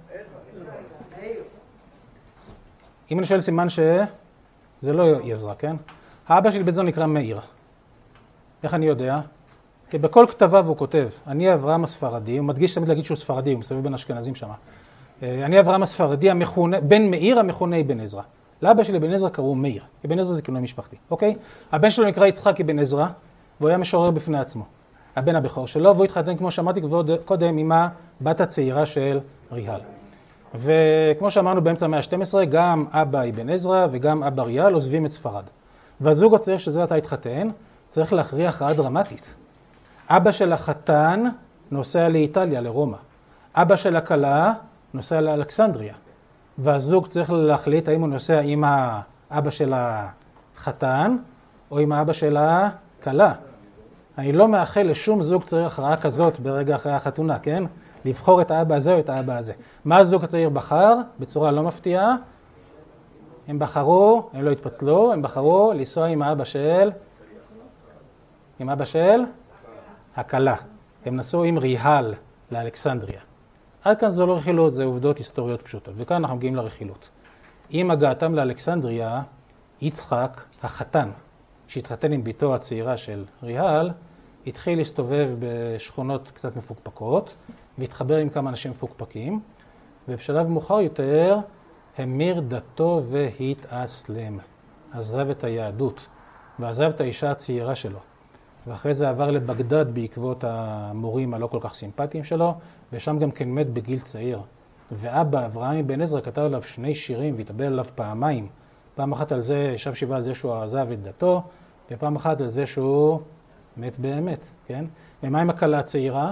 אם אני שואל סימן ש... זה לא עזרא, כן? האבא שלי בן עזרא נקרא מאיר. איך אני יודע? כי בכל כתביו הוא כותב, אני אברהם הספרדי, הוא מדגיש תמיד להגיד שהוא ספרדי, הוא מסתובב בין אשכנזים שם. אני אברהם הספרדי, המכונה, בן מאיר המכונה אבן עזרא. לאבא שלי אבן עזרא קראו מאיר. אבן עזרא זה כינוי משפחתי, אוקיי? הבן שלו נקרא יצחק אבן עזרא, והוא היה משורר בפני עצמו. הבן הבכור שלו, והוא התחתן, כמו שאמרתי קודם, עם הבת הצעירה של ריהל. וכמו שאמרנו באמצע המאה ה-שתים עשרה, גם אבא אבן עזרא וגם אבא ריהל עוזבים את ספרד. והזוג הצעיר שזה עתה התחתן, צריך להכריע הכרעה דרמטית. אבא של החתן נוסע לאיטליה, לרומא. אבא של הכלה נוסע לאלכסנדריה. והזוג צריך להחליט האם הוא נוסע עם האבא של החתן או עם האבא של הכלה. אני לא מאחל לשום זוג צעיר הכרעה כזאת ברגע אחרי החתונה, כן? לבחור את האבא הזה או את האבא הזה. מה הזוג הצעיר בחר? בצורה לא מפתיעה. הם בחרו, הם לא התפצלו, הם בחרו לנסוע עם האבא של... עם אבא של הכלה. הם נסעו עם ריהל לאלכסנדריה. עד כאן זו לא רכילות, זה עובדות היסטוריות פשוטות. וכאן אנחנו מגיעים לרכילות. עם הגעתם לאלכסנדריה, יצחק, החתן, שהתחתן עם ביתו הצעירה של ריהל, התחיל להסתובב בשכונות קצת מפוקפקות, והתחבר עם כמה אנשים מפוקפקים, ובשלב מאוחר יותר, המיר דתו והתאסלם. עזב את היהדות, ועזב את האישה הצעירה שלו. ואחרי זה עבר לבגדד בעקבות המורים הלא כל כך סימפטיים שלו, ושם גם כן מת בגיל צעיר. ואבא, אברהם אבן עזרא, כתב עליו שני שירים והתאבל עליו פעמיים. פעם אחת על זה, ישב שבעה על זה שהוא עזב את דתו, ופעם אחת על זה שהוא מת באמת, כן? ומה עם הכלה הצעירה?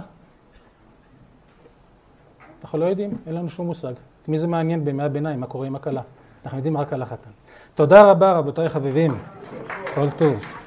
אנחנו לא יודעים, אין לנו שום מושג. את מי זה מעניין בימי הביניים, מה קורה עם הכלה? אנחנו יודעים רק על החתן. תודה רבה, רבותיי חביבים. כל טוב.